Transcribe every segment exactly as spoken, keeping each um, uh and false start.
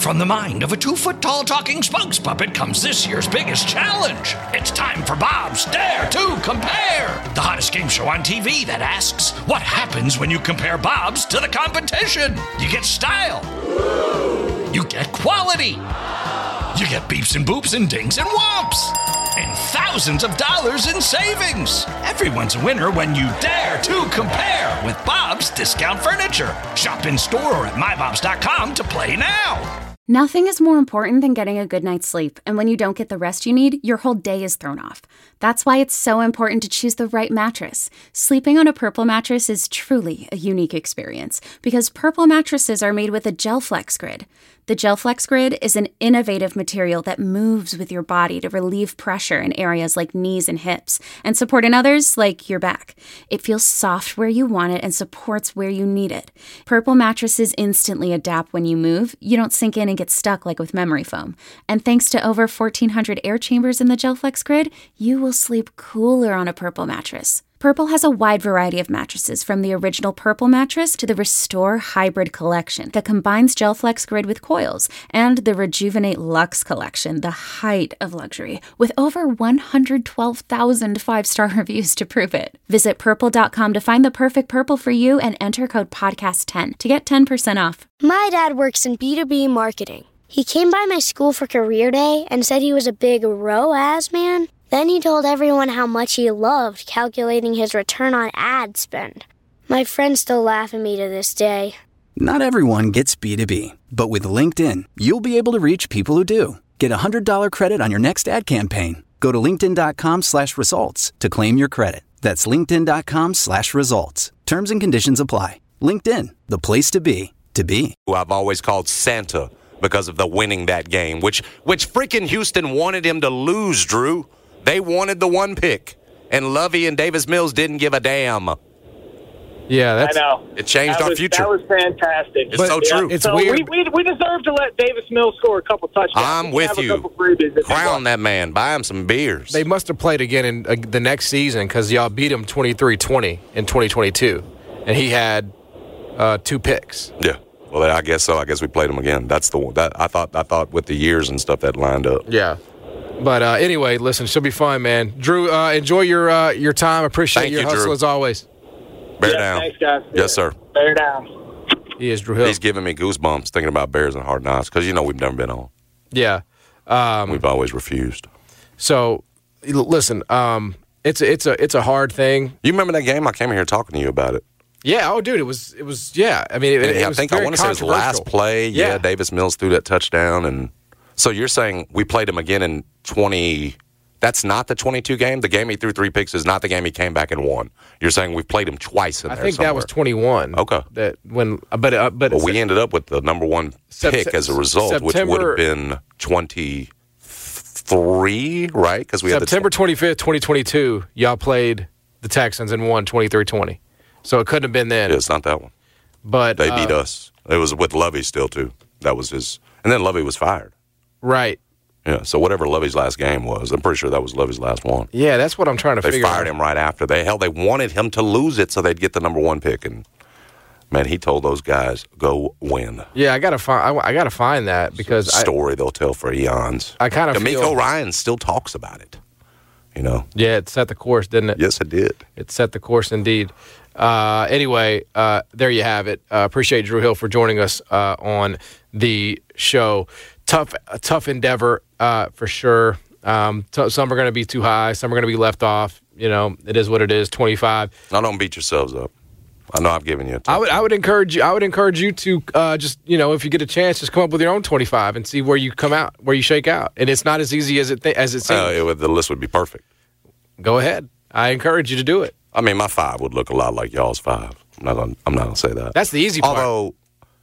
from the mind of a two-foot-tall talking spokes puppet comes this year's biggest challenge. It's time for Bob's Dare to Compare, the hottest game show on T V that asks, what happens when you compare Bobs to the competition? You get style. You get quality. You get beeps and boops and dings and whomps. And thousands of dollars in savings. Everyone's a winner when you dare to compare with Bob's Discount Furniture. Shop in store or at my bobs dot com to play now. Nothing is more important than getting a good night's sleep, and when you don't get the rest you need, your whole day is thrown off. That's why it's so important to choose the right mattress. Sleeping on a Purple mattress is truly a unique experience, because Purple mattresses are made with a GelFlex Grid. The GelFlex Grid is an innovative material that moves with your body to relieve pressure in areas like knees and hips, and support in others like your back. It feels soft where you want it and supports where you need it. Purple mattresses instantly adapt when you move. You don't sink in and get stuck like with memory foam. And thanks to over fourteen hundred air chambers in the GelFlex Grid, you will sleep cooler on a Purple mattress. Purple has a wide variety of mattresses, from the original Purple mattress to the Restore Hybrid collection that combines GelFlex Grid with coils, and the Rejuvenate Luxe collection, the height of luxury, with over one hundred twelve thousand five-star reviews to prove it. Visit purple dot com to find the perfect Purple for you and enter code podcast ten to get ten percent off. My dad works in B two B marketing. He came by my school for career day and said he was a big R O A S man. Then he told everyone how much he loved calculating his return on ad spend. My friends still laugh at me to this day. Not everyone gets B two B, but with LinkedIn, you'll be able to reach people who do. Get a one hundred dollars credit on your next ad campaign. Go to linkedin dot com slash results to claim your credit. That's linkedin dot com slash results. Terms and conditions apply. LinkedIn, the place to be, to be. Who I've always called Santa because of the winning that game, which which freaking Houston wanted him to lose, Drew. They wanted the one pick, and Lovey and Davis Mills didn't give a damn. Yeah, that's, I know. It changed that our was, future. That was fantastic. It's but, so true. It's so weird. We, we, we deserve to let Davis Mills score a couple touchdowns. I'm with you. Crown that man. Buy him some beers. They must have played again in uh, the next season, because y'all beat him twenty-three twenty in twenty twenty-two, and he had uh, two picks. Yeah. Well, I guess so. I guess we played him again. That's the one. That I thought. I thought with the years and stuff that lined up. Yeah. But uh, anyway, listen, she'll be fine, man. Drew, uh, enjoy your uh, your time. Appreciate Thank your you, hustle Drew. as always. Bear yeah, down. Thanks, guys. Yes, sir. Bear down. He is Drew Hill. He's giving me goosebumps thinking about Bears and Hard Knocks, because you know we've never been on. Yeah. Um, we've always refused. So, l- listen, um, it's a, it's a it's a hard thing. You remember that game? I came here talking to you about it. Yeah. Oh, dude, it was it was yeah. I mean, it, yeah, it was I think very I want to say it was last play. Yeah. Yeah. Davis Mills threw that touchdown, and so you're saying we played him again in twenty. That's not the twenty-two game. The game he threw three picks is not the game he came back and won. You're saying we've played him twice in I there. think somewhere. that was twenty-one. Okay. That when, but uh, but well, we ended up with the number one Sept- pick as a result, September, which would have been twenty-three, right? Because we had September twenty-fifth, twenty twenty-two. Y'all played the Texans and won twenty-three twenty. So it couldn't have been then. Yeah, it's not that one. But they beat uh, us. It was with Lovey still too. That was his, and then Lovey was fired. Right. Yeah, so whatever Lovey's last game was, I'm pretty sure that was Lovey's last one. Yeah, that's what I'm trying to they figure out. They fired him right after. They hell, they wanted him to lose it so they'd get the number one pick, and man, he told those guys, "Go win." Yeah, I gotta find. I, I gotta find that because it's a story I, they'll tell for eons. I kind of D'Amico feel, Ryan still talks about it. You know. Yeah, it set the course, didn't it? Yes, it did. It set the course indeed. Uh, anyway, uh, there you have it. Uh, appreciate Drew Hill for joining us uh, on the show. Tough, a tough endeavor uh, for sure. Um, t- some are going to be too high. Some are going to be left off. You know, it is what it is. twenty-five. Now, don't beat yourselves up. I know I've given you a tough I would, I would encourage you. I would encourage you to uh, just, you know, if you get a chance, just come up with your own twenty-five and see where you come out, where you shake out. And it's not as easy as it th- as it seems. Uh, it would, the list would be perfect. Go ahead. I encourage you to do it. I mean, my five would look a lot like y'all's five. I'm not gonna, I'm not going to say that. That's the easy part. Although,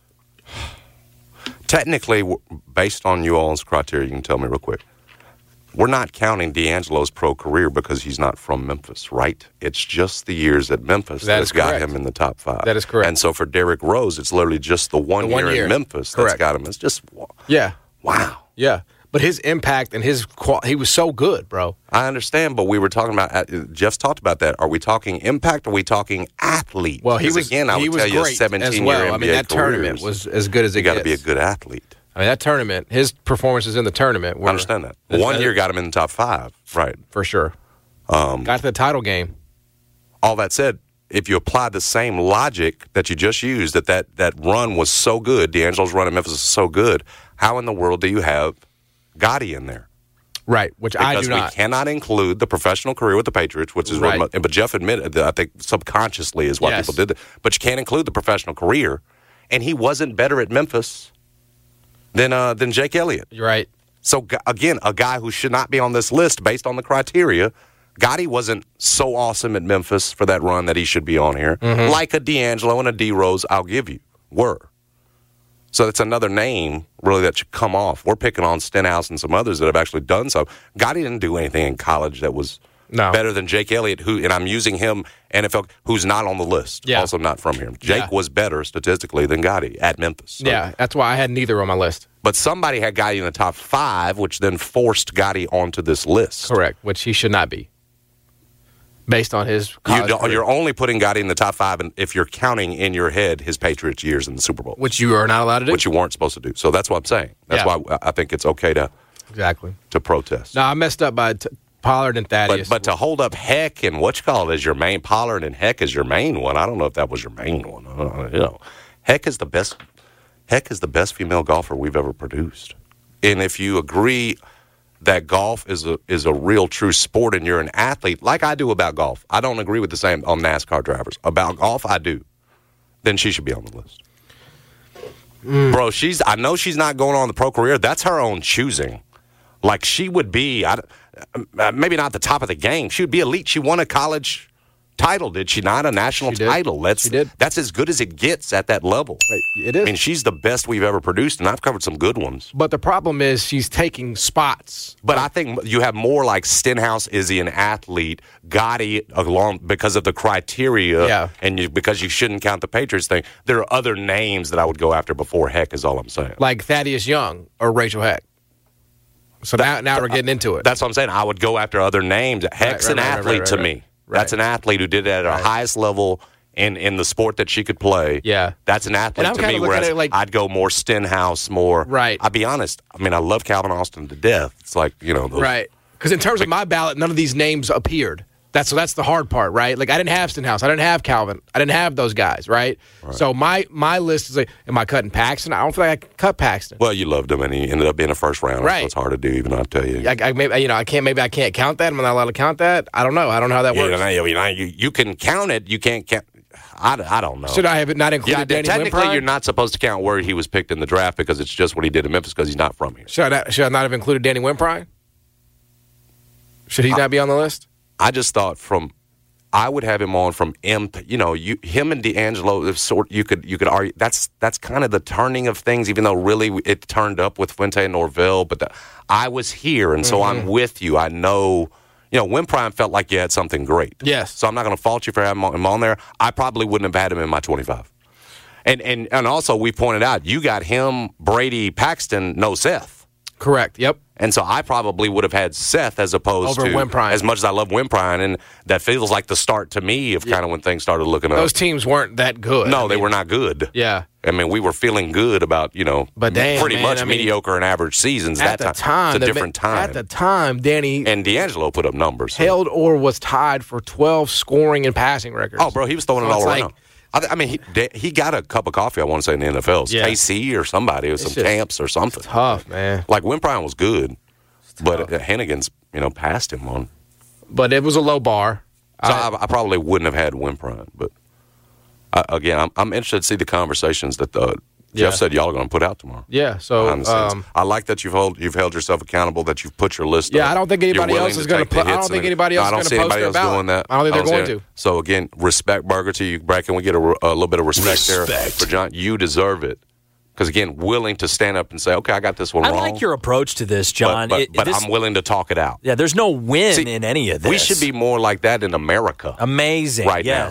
technically, based on you all's criteria, you can tell me real quick. We're not counting D'Angelo's pro career because he's not from Memphis, right? It's just the years at Memphis that that's got correct. him in the top five. That is correct. And so for Derrick Rose, it's literally just the one, the one year, year in Memphis correct. that's got him. It's just, yeah. Wow. Yeah. But his impact and his qual- he was so good, bro. I understand, but we were talking about, uh, Jeff's talked about that. Are we talking impact or are we talking athlete? Well, he was, again, I he would was tell you great a seventeen-year as well. N B A I mean, that careers, tournament was as good as it you got to gets. be a good athlete. I mean, that tournament, his performances in the tournament were... I understand that. One year got him in the top five, right. For sure. Um, got to the title game. All that said, if you apply the same logic that you just used, that that, that run was so good, D'Angelo's run at Memphis is so good, how in the world do you have Gotti in there? Right, which because I do not. Because we cannot include the professional career with the Patriots, which is right. what, but Jeff admitted that I think subconsciously is why yes. people did that. But you can't include the professional career, and he wasn't better at Memphis than uh, than Jake Elliott. You're right. So again, a guy who should not be on this list based on the criteria. Gotti wasn't so awesome at Memphis for that run that he should be on here. Mm-hmm. Like a D'Angelo and a D Rose, I'll give you were. So that's another name, really, that should come off. We're picking on Stenhouse and some others that have actually done so. Gotti didn't do anything in college that was no. better than Jake Elliott, who, and I'm using him, N F L, who's not on the list, yeah. also not from here. Jake yeah. was better statistically than Gotti at Memphis. So. Yeah, that's why I had neither on my list. But somebody had Gotti in the top five, which then forced Gotti onto this list. Correct, which he should not be. Based on his you don't, You're only putting Gotti in the top five if you're counting in your head his Patriots years in the Super Bowl. Which you are not allowed to do. Which you weren't supposed to do. So that's what I'm saying. That's yeah. why I think it's okay to exactly to protest. No, I messed up by t- Pollard and Thaddeus. But, but to hold up Heck and what you call it as your main, Pollard and Heck as your main one, I don't know if that was your main one. Uh, you know, Heck is the best. Heck is the best female golfer we've ever produced. And if you agree that golf is a is a real true sport and you're an athlete, like I do about golf. I don't agree with the same on NASCAR drivers. About golf, I do. Then she should be on the list. Mm. Bro, she's I know she's not going on the pro career. That's her own choosing. Like she would be, I, maybe not the top of the game. She would be elite. She won a college title, did she not? A national she title. That's, she did. That's as good as it gets at that level. It is. I mean, she's the best we've ever produced, and I've covered some good ones. But the problem is she's taking spots. But I think you have more like Stenhouse. Is he an athlete? Gotti, along because of the criteria, yeah. and you, because you shouldn't count the Patriots thing. There are other names that I would go after before Heck. Is all I'm saying. Like Thaddeus Young or Rachel Heck. So that, now, now we're getting into it. That's what I'm saying. I would go after other names. Heck's right, right, an right, athlete right, right, to right. me. Right. That's an athlete who did it at her right. highest level in, in the sport that she could play. Yeah. That's an athlete to me, whereas like, I'd go more Stenhouse, more. Right. I'll be honest. I mean, I love Calvin Austin to death. It's like, you know. Those, right. Because in terms of my ballot, none of these names appeared. That's so that's the hard part, right? Like I didn't have Stenhouse, I didn't have Calvin, I didn't have those guys, right? right. So my my list is like, am I cutting Paxton? I don't feel like I can cut Paxton. Well, you loved him, and he ended up being a first rounder. Right. So it's hard to do, even I'll tell you. I, I maybe you know I can't maybe I can't count that. Am I not allowed to count that? I don't know. I don't know how that yeah, works. You, know, you, you can count it. You can't count. I, I don't know. Should I have not included yeah, Danny technically, Wimprine? You're not supposed to count where he was picked in the draft because it's just what he did in Memphis because he's not from here. Should I not, should I not have included Danny Wimprine? Should he I, not be on the list? I just thought from. I would have him on from M. You know, you him and D'Angelo. Sort you could you could argue that's that's kind of the turning of things. Even though really it turned up with Fuente and Norvell, but the, I was here, and so mm-hmm. I'm with you. I know. You know, Wimprine felt like you had something great. Yes. So I'm not going to fault you for having him on there. I probably wouldn't have had him in my twenty-five. And and and also we pointed out you got him, Brady, Paxton, no Seth. Correct. Yep. And so I probably would have had Seth as opposed Over to Wimprine. As much as I love Wimprine, and that feels like the start to me of yeah. kind of when things started looking up. Those teams weren't that good. No, I they mean, were not good. Yeah. I mean, we were feeling good about, you know, but damn, pretty man, much I mean, mediocre and average seasons. At that the time, it's a different time. At the time, Danny and D'Angelo put up numbers. So. Held or was tied for twelve scoring and passing records. Oh, bro, he was throwing so it all like, around. I, I mean, he, he got a cup of coffee, I want to say, in the N F L. Yeah. K C or somebody, or some just, camps or something. Tough, man. Like, Wimprine was good, but Hennigan's, you know, passed him on. But it was a low bar. So I, I, I probably wouldn't have had Wimprine, but I, again, I'm, I'm interested to see the conversations that the Jeff yeah. said y'all are going to put out tomorrow. Yeah, so um, I like that you've held you've held yourself accountable, that you've put your list. Yeah, up. I don't think anybody You're else is to going to. put. I don't think anybody else no, is going to post their ballot. Doing that. I don't think they're I don't going to. So again, respect Burger to you, Brad. Can we get a, a little bit of respect, respect there for John? You deserve it. Because, again, willing to stand up and say, okay, I got this one I wrong. like your approach to this, John. But, but, it, but this, I'm willing to talk it out. Yeah, there's no win See, in any of this. We should be more like that in America. Amazing. Right yes. now.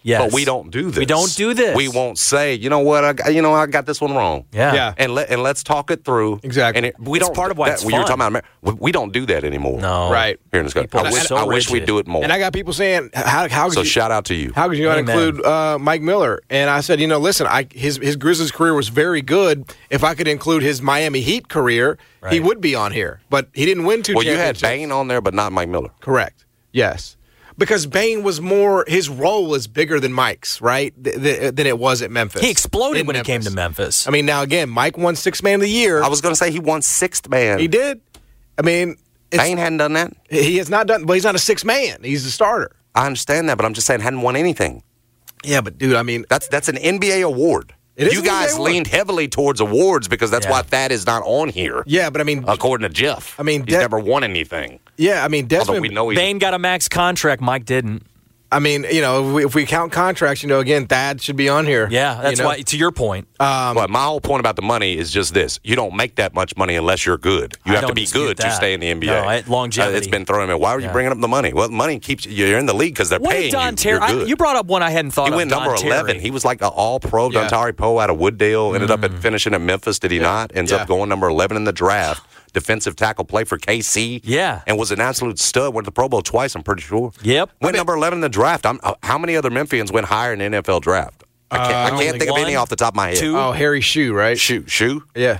Yes. But we don't do this. We don't do this. We won't say, you know what, I got, you know, I got this one wrong. Yeah. Yeah. And let and let's talk it through. Exactly. And it, we It's don't. part of why that, it's when you were fun. talking about America, we, we don't do that anymore. No. Right. Here in this country. People I are wish, so I wish we'd rigid. do it more. And I got people saying, how, how could so you, shout out to you. how could you not Amen. include uh, Mike Miller? And I said, you know, listen, I, his his Grizzlies career was very good. If I could include his Miami Heat career, Right. he would be on here. But he didn't win two Well, you had championships. Bain on there, but not Mike Miller. Correct. Yes. Because Bain was more, his role is bigger than Mike's, right? Th- th- than it was at Memphis. He exploded In when he came Memphis. to Memphis. I mean, now again, Mike won Sixth Man of the Year. I was going to say he won sixth man. He did. I mean, it's, Bain hadn't done that. he has not done, but he's not a sixth man. He's a starter. I understand that, but I'm just saying hadn't won anything. Yeah, but dude, I mean, That's that's an N B A award. It is you an N B A guys award. leaned heavily towards awards because that's Yeah. why Thad is not on here. yeah, but I mean, According to Jeff. I mean, he's De- never won anything. yeah, I mean, Although Desmond. we know he's Bain got a max contract. Mike didn't. I mean, you know, if we, if we count contracts, you know, again, Thad should be on here. Yeah, that's you know? why. To your point, But my whole point about the money is just this: you don't make that much money unless you're good. You I have to don't be dispute good to that. stay in the N B A. No, I- longevity. Uh, it's been thrown at me. Why are you Yeah. bringing up the money? Well, money keeps you're in the league because they're what paying did Don you. Terry? You're I- good. You brought up one I hadn't thought He of. went number Don Terry. eleven. He was like an all-pro. Yeah. Dontari Poe out of Wooddale. Ended up at finishing at Memphis. Did he not? Ends Yeah. up going number eleven in the draft. Defensive tackle, play for K C. Yeah. And was an absolute stud. Went to the Pro Bowl twice, I'm pretty sure. Yep. Went number eleven in the draft. I'm, uh, how many other Memphians went higher in the N F L draft? I can't, I can't only think of any one, off the top of my head. two. Oh, Harry Shue, right? Shoe. Shoe? Yeah.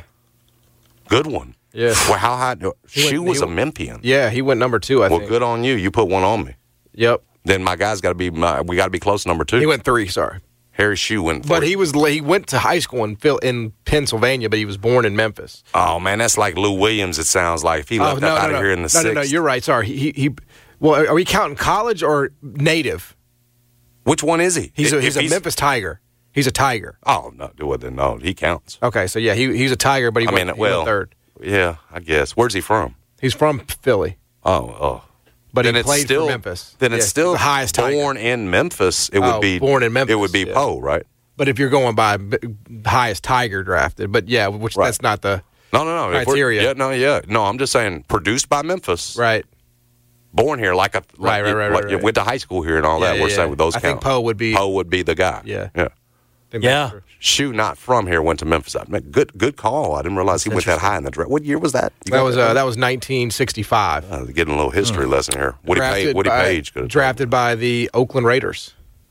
Good one. Yeah. Well, how high? Shoe went- was he a went- Memphian. Yeah, he went number two, I Well, think. good on you. You put one on me. Yep. Then my guy's got to be, my, we got to be close to number two. He went three, sorry. Harry Shue went But three. he was he went to high school in Phil, in Pennsylvania, but he was born in Memphis. Oh, man, that's like Lou Williams, it sounds like. If he left oh, no, up no, out no. of here in the no, sixth. no, no, you're right. Sorry. He, he well, are we counting college or native? Which one is he? He's a, If he's a Memphis Tiger. He's a Tiger. Oh, no, well, then, no, he counts. Okay, so yeah, he he's a Tiger, but he I went, mean, he well, went third. yeah, I guess. Where's he from? He's from Philly, Oh, oh. but then he it's played still, for Memphis. Then it's Yeah, still the highest Tiger. born in Memphis. It would Oh, be born in Memphis, It would be yeah. Poe, right? But if you're going by b- highest Tiger drafted, but yeah, which Right. that's not the No, no, no. If we're- criteria. Yeah, no, yeah. No, I'm just saying produced by Memphis. right. Born here, like a like, Right, right, right, like right, you right. went to high school here and all Yeah, that. yeah, We're yeah. saying with those I think count. Poe would be- Poe would be the guy. Yeah. yeah. Think Yeah. that's- Shoe not from here went to Memphis. I mean, good, good call. I didn't realize he went that high in the draft. What year was that? You That got was uh, that was nineteen sixty-five. Uh, getting a little history lesson here. Woody, drafted Page, Woody by, Page could have drafted by the Oakland Raiders.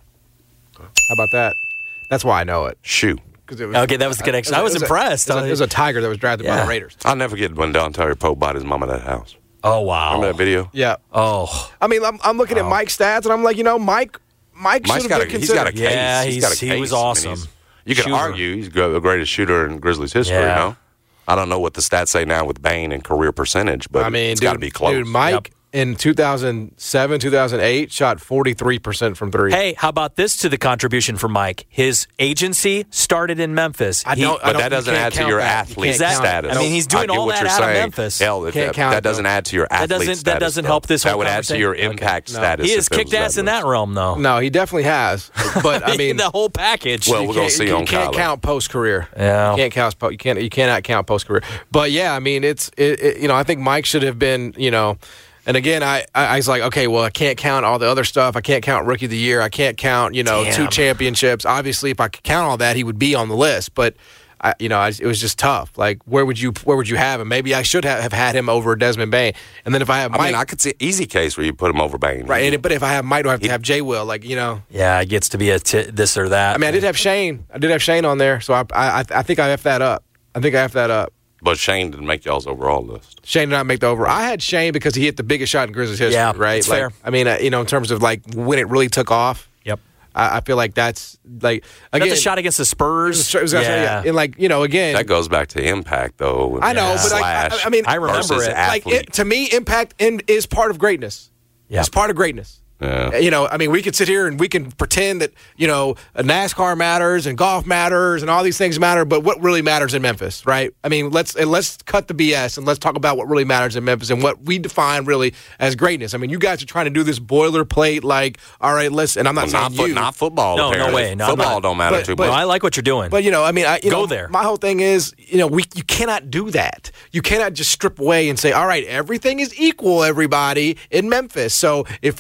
How about that? That's why I know it. Shoe. 'Cause it was, Okay, that was the connection. I was it a- impressed. It was, a, it was a Tiger that was drafted by Yeah. the Raiders. I'll never forget when Dontari Poe bought his mom at that house. Oh wow. Remember that video? Yeah. Oh. I mean, I'm, I'm looking at Mike's stats, and I'm like, you know, Mike, Mike Mike's should got have a, been he's got a considered. case. Yeah, he's got a he's- he case. was I mean, awesome. he's- you can Shooter. argue he's the greatest shooter in Grizzlies history. Yeah. You know, I don't know what the stats say now with Bain and career percentage, but I mean, it's dude, got to be close. dude, Mike Yep. in two thousand seven, two thousand eight shot forty-three percent from three. Hey, how about this to the contribution for Mike? His agency started in Memphis. I He- don't- But you that doesn't can't add to count your that. You athlete can't count it. status. I mean, he's doing I get all what that you're out of saying. Memphis. Hell, Can't that, count that it, doesn't though. add to your That athlete doesn't- status. that doesn't though. help this That whole would add to your conversation. impact No. status. he has if it was kicked ass in that loose. realm, though. No, he definitely has. But I mean, the whole package. Well, you we're gonna can't- see you on can't college. count post career. Yeah. you can't count. po- You can't. You cannot count post career. But yeah, I mean, it's it, it, you know, I think Mike should have been, you know. And again, I, I, I was like, okay, well, I can't count all the other stuff. I can't count Rookie of the Year. I can't count, you know, Damn. two championships. Obviously, if I could count all that, he would be on the list. But, I, you know, I, it was just tough. Like, where would you where would you have him? Maybe I should have, have had him over Desmond Bain. And then if I have I Mike, mean, I could see an easy case where you put him over Bain. right? And, but if I have Mike, do I have to have Jay Will? Like, you know, yeah, it gets to be a t- this or that. I mean, I did have Shane. I did have Shane on there, so I I, I think I F that up. I think I F that up. But Shane didn't make y'all's overall list. Shane did not make the over. I had Shane because he hit the biggest shot in Grizzlies history, Yeah, right? it's like, fair. I mean, uh, you know, in terms of like when it really took off, Yep. I, I feel like that's like again. That's a shot against the Spurs. It was, it was, yeah. And like you know, again, That goes back to impact, though. I know, Yeah. but like, I, Slash I mean, I remember versus it. like athlete. it, to me, impact in, is part of greatness. Yeah. It's part of greatness. Yeah. You know, I mean, we could sit here and we can pretend that, you know, NASCAR matters and golf matters and all these things matter, but what really matters in Memphis, right? I mean, let's and let's cut the B S and let's talk about what really matters in Memphis and what we define really as greatness. I mean, you guys are trying to do this boilerplate, like, all right, listen, and I'm not Well, not, saying fo- you. not football. No, no apparently. way. No, I'm football not. don't matter But- too but- No, much. I like what you're doing. But you know, I mean, I you Go know, there. My whole thing is, you know, we you cannot do that. You cannot just strip away and say, all right, everything is equal, everybody in Memphis. So if you're a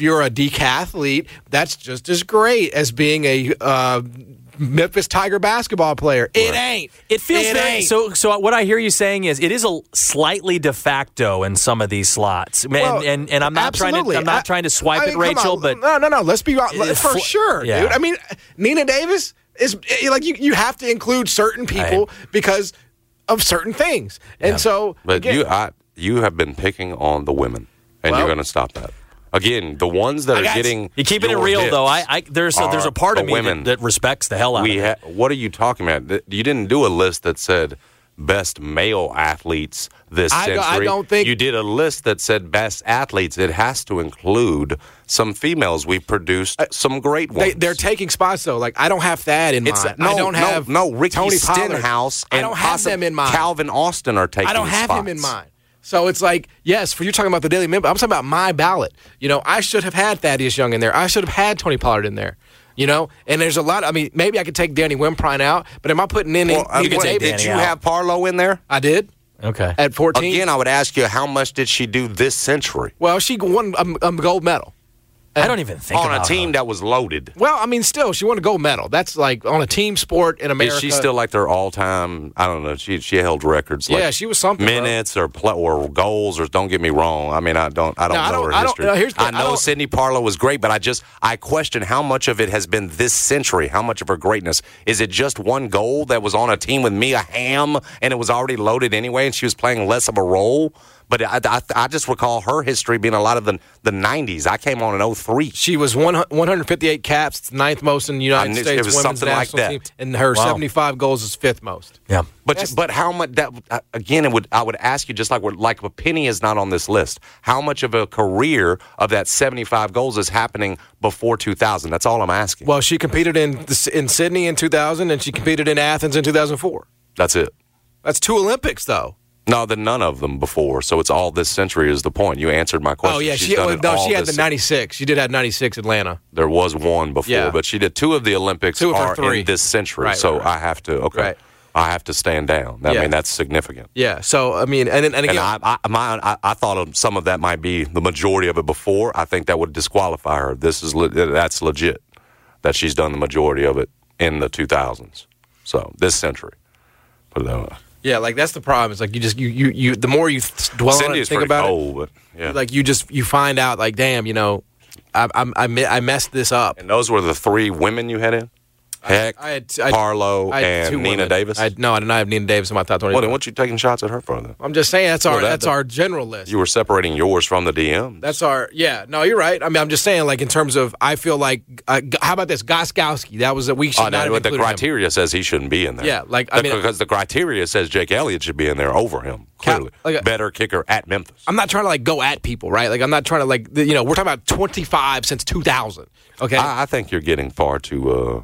decathlete, that's just as great as being a uh, Memphis Tiger basketball player. It right. ain't. It feels it very ain't. so. So what I hear you saying is it is a slightly de facto in some of these slots, well, and, and and I'm not absolutely. trying to I'm not I, trying to swipe I mean, at Rachel, on. but no, no, no. Let's be honest. For fl- sure, yeah. dude. I mean, Nina Davis is like you. You have to include certain people I, because of certain things, and yeah. so. But again, you, I, you have been picking on the women, and well, you're going to stop that. Again, the ones that are getting you keeping it real though. I, I there's a, there's a part of me women. that, that respects the hell out we of it. Ha- what are you talking about? You didn't do a list that said best male athletes this I, century. I don't think you did a list that said best athletes. It has to include some females. We produced uh, some great ones. They, they're taking spots though. Like I don't have that in it's, mind. No, I don't have no, no. Ricky Tony Stenhouse and I don't have them in mind. Calvin Austin are taking. I don't have spots. him in mind. So it's like, yes, for you talking about the Daily Member, I'm talking about my ballot. You know, I should have had Thaddeus Young in there. I should have had Tony Pollard in there. You know, and there's a lot. I mean, maybe I could take Danny Wimprine out, but am I putting in? Well, in you what, did you out. have Parlow in there? I did. Okay. At fourteen. Again, I would ask you, how much did she do this century? Well, she won a, a gold medal. I don't even think on about a team her. that was loaded. Well, I mean, still, she won a gold medal. That's like on a team sport in America. Is she still like their all-time? I don't know. She she held records. Like yeah, she was something. Minutes bro. or pl- or goals or don't get me wrong. I mean, I don't I don't no, know I don't, her I history. Don't, no, here's the, I know I Sydney Parlow was great, but I just I question how much of it has been this century. How much of her greatness is it? Just one goal that was on a team with Mia Hamm and it was already loaded anyway, and she was playing less of a role. But I, I, I just recall her history being a lot of the the nineties. I came on in oh three. She was one hundred fifty-eight caps, it's ninth most in the United knew, States it was women's something national like team, that. and her wow. seventy-five goals is fifth most. Yeah, but That's, but how much that again? It would I would ask you just like like a Penny is not on this list. How much of a career of that seventy-five goals is happening before two thousand? That's all I'm asking. Well, she competed in in Sydney in two thousand, and she competed in Athens in two thousand four. That's it. That's two Olympics, though. No, then none of them before. So it's all this century is the point. You answered my question. Oh yeah, She's she done well, it no, all she had this the ninety-six. She did have ninety-six Atlanta. There was one before, Yeah. but she did two of the Olympics Two of her are three. in this century. Right, so right, right. I have to okay. Right. I have to stand down. I Yeah. mean that's significant. Yeah. So I mean, and and again, And I, I, my, I, I thought of some of that might be the majority of it before. I think that would disqualify her. This is le- that's legit that she's done the majority of it in the two thousands. So this century. Put it that way. yeah, like that's the problem. It's like you just you you, you the more you dwell Cindy on it, is think pretty about old, it, but yeah. like you just you find out like, damn, you know, I I I, mi- I messed this up. And those were the three women you had in? Heck, I had, I, Parlow, I had two and Nina women. Davis? I, no, I did not have Nina Davis in my top twenty. Well, then what you taking shots at her for then? I'm just saying that's our Well, that- that's that- our general list. You were separating yours from the D Ms. That's our yeah. No, you're right. I mean, I'm just saying like in terms of I feel like uh, G- how about this Goskowski? That was a we should Oh, not no, have but the included him. criteria says he shouldn't be in there. Yeah, like, I The- mean- because the criteria says Jake Elliott should be in there over him. Cal- Clearly, like a- better kicker at Memphis. I'm not trying to like go at people, right? Like I'm not trying to like you know we're talking about twenty-five since two thousand. Okay. I, I think you're getting far too uh,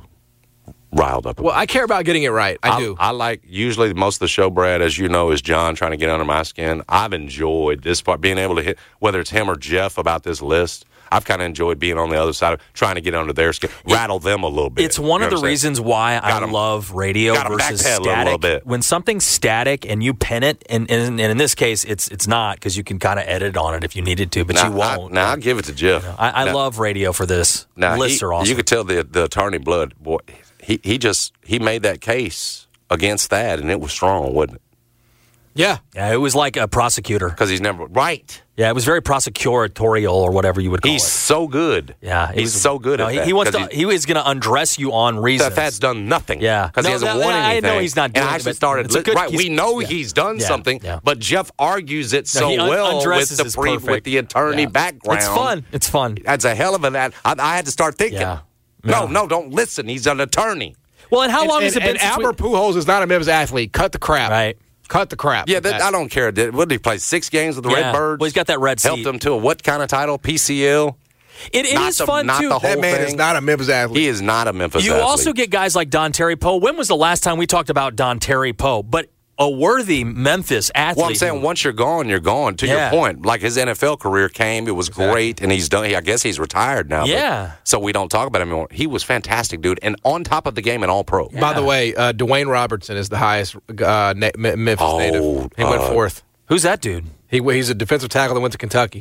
riled up. Well, I care about getting it right. I, do. I like usually most of the show, Brad, as you know, is John trying to get under my skin. I've enjoyed this part, being able to hit whether it's him or Jeff about this list. I've kind of enjoyed being on the other side of trying to get under their skin, rattle them a little bit. It's one You of know the what I'm reasons why I Got 'em- love radio got 'em versus backpedal a little static. bit. When something's static and you pin it, and, and, and in this case, it's it's not because you can kind of edit on it if you needed to, but Now, you won't. I, now, I'll give it to Jeff. I, I Now- love radio for this. Now, Lists he- are awesome. You could tell the the attorney blood boy. He he just he made that case against that, and it was strong, wasn't it? yeah. yeah, it was like a prosecutor. Because he's never right. Yeah, it was very prosecutorial or whatever you would call He's it. so good. Yeah, it he's was- so good no, at he, that. he wants 'Cause to. He was going to undress you on reasons. That Thad's done nothing. Yeah. because No, he hasn't no, won I anything. know he's not doing and I it, actually but started. it's a Li- good- right, he's- we know yeah. he's done Yeah, something, yeah. but Jeff argues it No, so he un- well with undresses the is pre, with perfect. the attorney Yeah. background. It's fun. It's fun. That's a hell of a that. I, I had to start thinking. Yeah. No, Yeah. no, don't listen. He's an attorney. Well, and how long and, has it been and since Albert we, Pujols is not a Memphis athlete. Cut the crap. Right. Cut the crap. Yeah, that, I don't care. Did, what did he play? Six games with the Yeah. Redbirds. Well, he's got that red Helped seat. him to a what kind of title? P C L. It, it Not is the- fun not too. the whole That man thing. is not a Memphis athlete. He is not a Memphis You athlete. also get guys like Don Terry Poe. When was the last time we talked about Don Terry Poe? But a worthy Memphis athlete. Well, I'm saying who- once you're gone, you're gone. To Yeah. your point, like his N F L career came, it was great, and he's done. I guess he's retired now. but- Yeah. so we don't talk about him anymore. He was fantastic, dude, and on top of the game and all pro. By the way, uh, Dwayne Robertson is the highest uh, na- M- Memphis Oh, native. He went uh, fourth. Who's that dude? He he's a defensive tackle that went to Kentucky.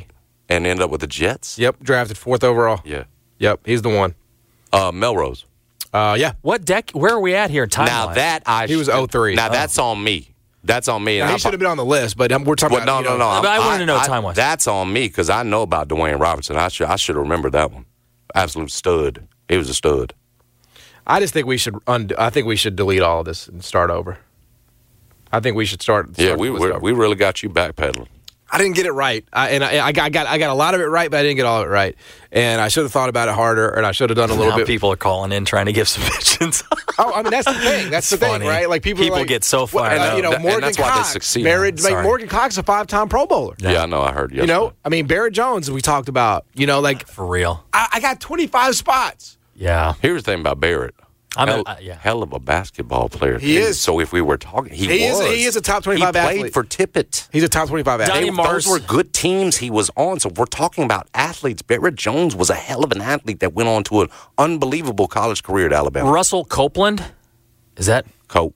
and ended up with the Jets. Yep, drafted fourth overall. Yeah. Yep, he's the one. Uh, Melrose. Uh, yeah. What deck? Where are we at here in time? Now that I He was should- oh three. Now Oh. that's on me. That's on me. Now, And he I- should have been on the list, but um, we're talking Well, about no, you no, know, no. But I wanted to know I- time-wise. That's on me because I know about Dwayne Robertson. I should I should have remembered that one. Absolute stud. He was a stud. I just think we should. Undo, I think we should delete all of this and start over. I think we should start. Yeah, start we the list we, over. we really got you backpedaling. I didn't get it right, I, and I, I, got, I got I got a lot of it right, but I didn't get all of it right. And I should have thought about it harder, and I should have done a little now bit. people are calling in trying to give submissions. Oh, I mean that's the thing. That's the It's thing, funny. right? Like people, are People like, get so what, fired uh, up. You know, And Morgan that's why they Cox succeed. married. Like Sorry. Morgan Cox, a five-time Pro Bowler. Yeah, I know. I heard. You Yesterday. know, I mean Barrett Jones. We talked about. You know, like For real. I, I got twenty-five spots. Yeah. Here's the thing about Barrett. I'm a- hell, uh, yeah. hell of a basketball player. He is. So if we were talking, he, He is- was. he is a top twenty-five He played athlete. for Tippett. He's a top twenty-five athlete. Donnie They- Mars. Those were good teams he was on. So if we're talking about athletes, Barrett Jones was a hell of an athlete that went on to an unbelievable college career at Alabama. Russell Copeland. Is that Cope,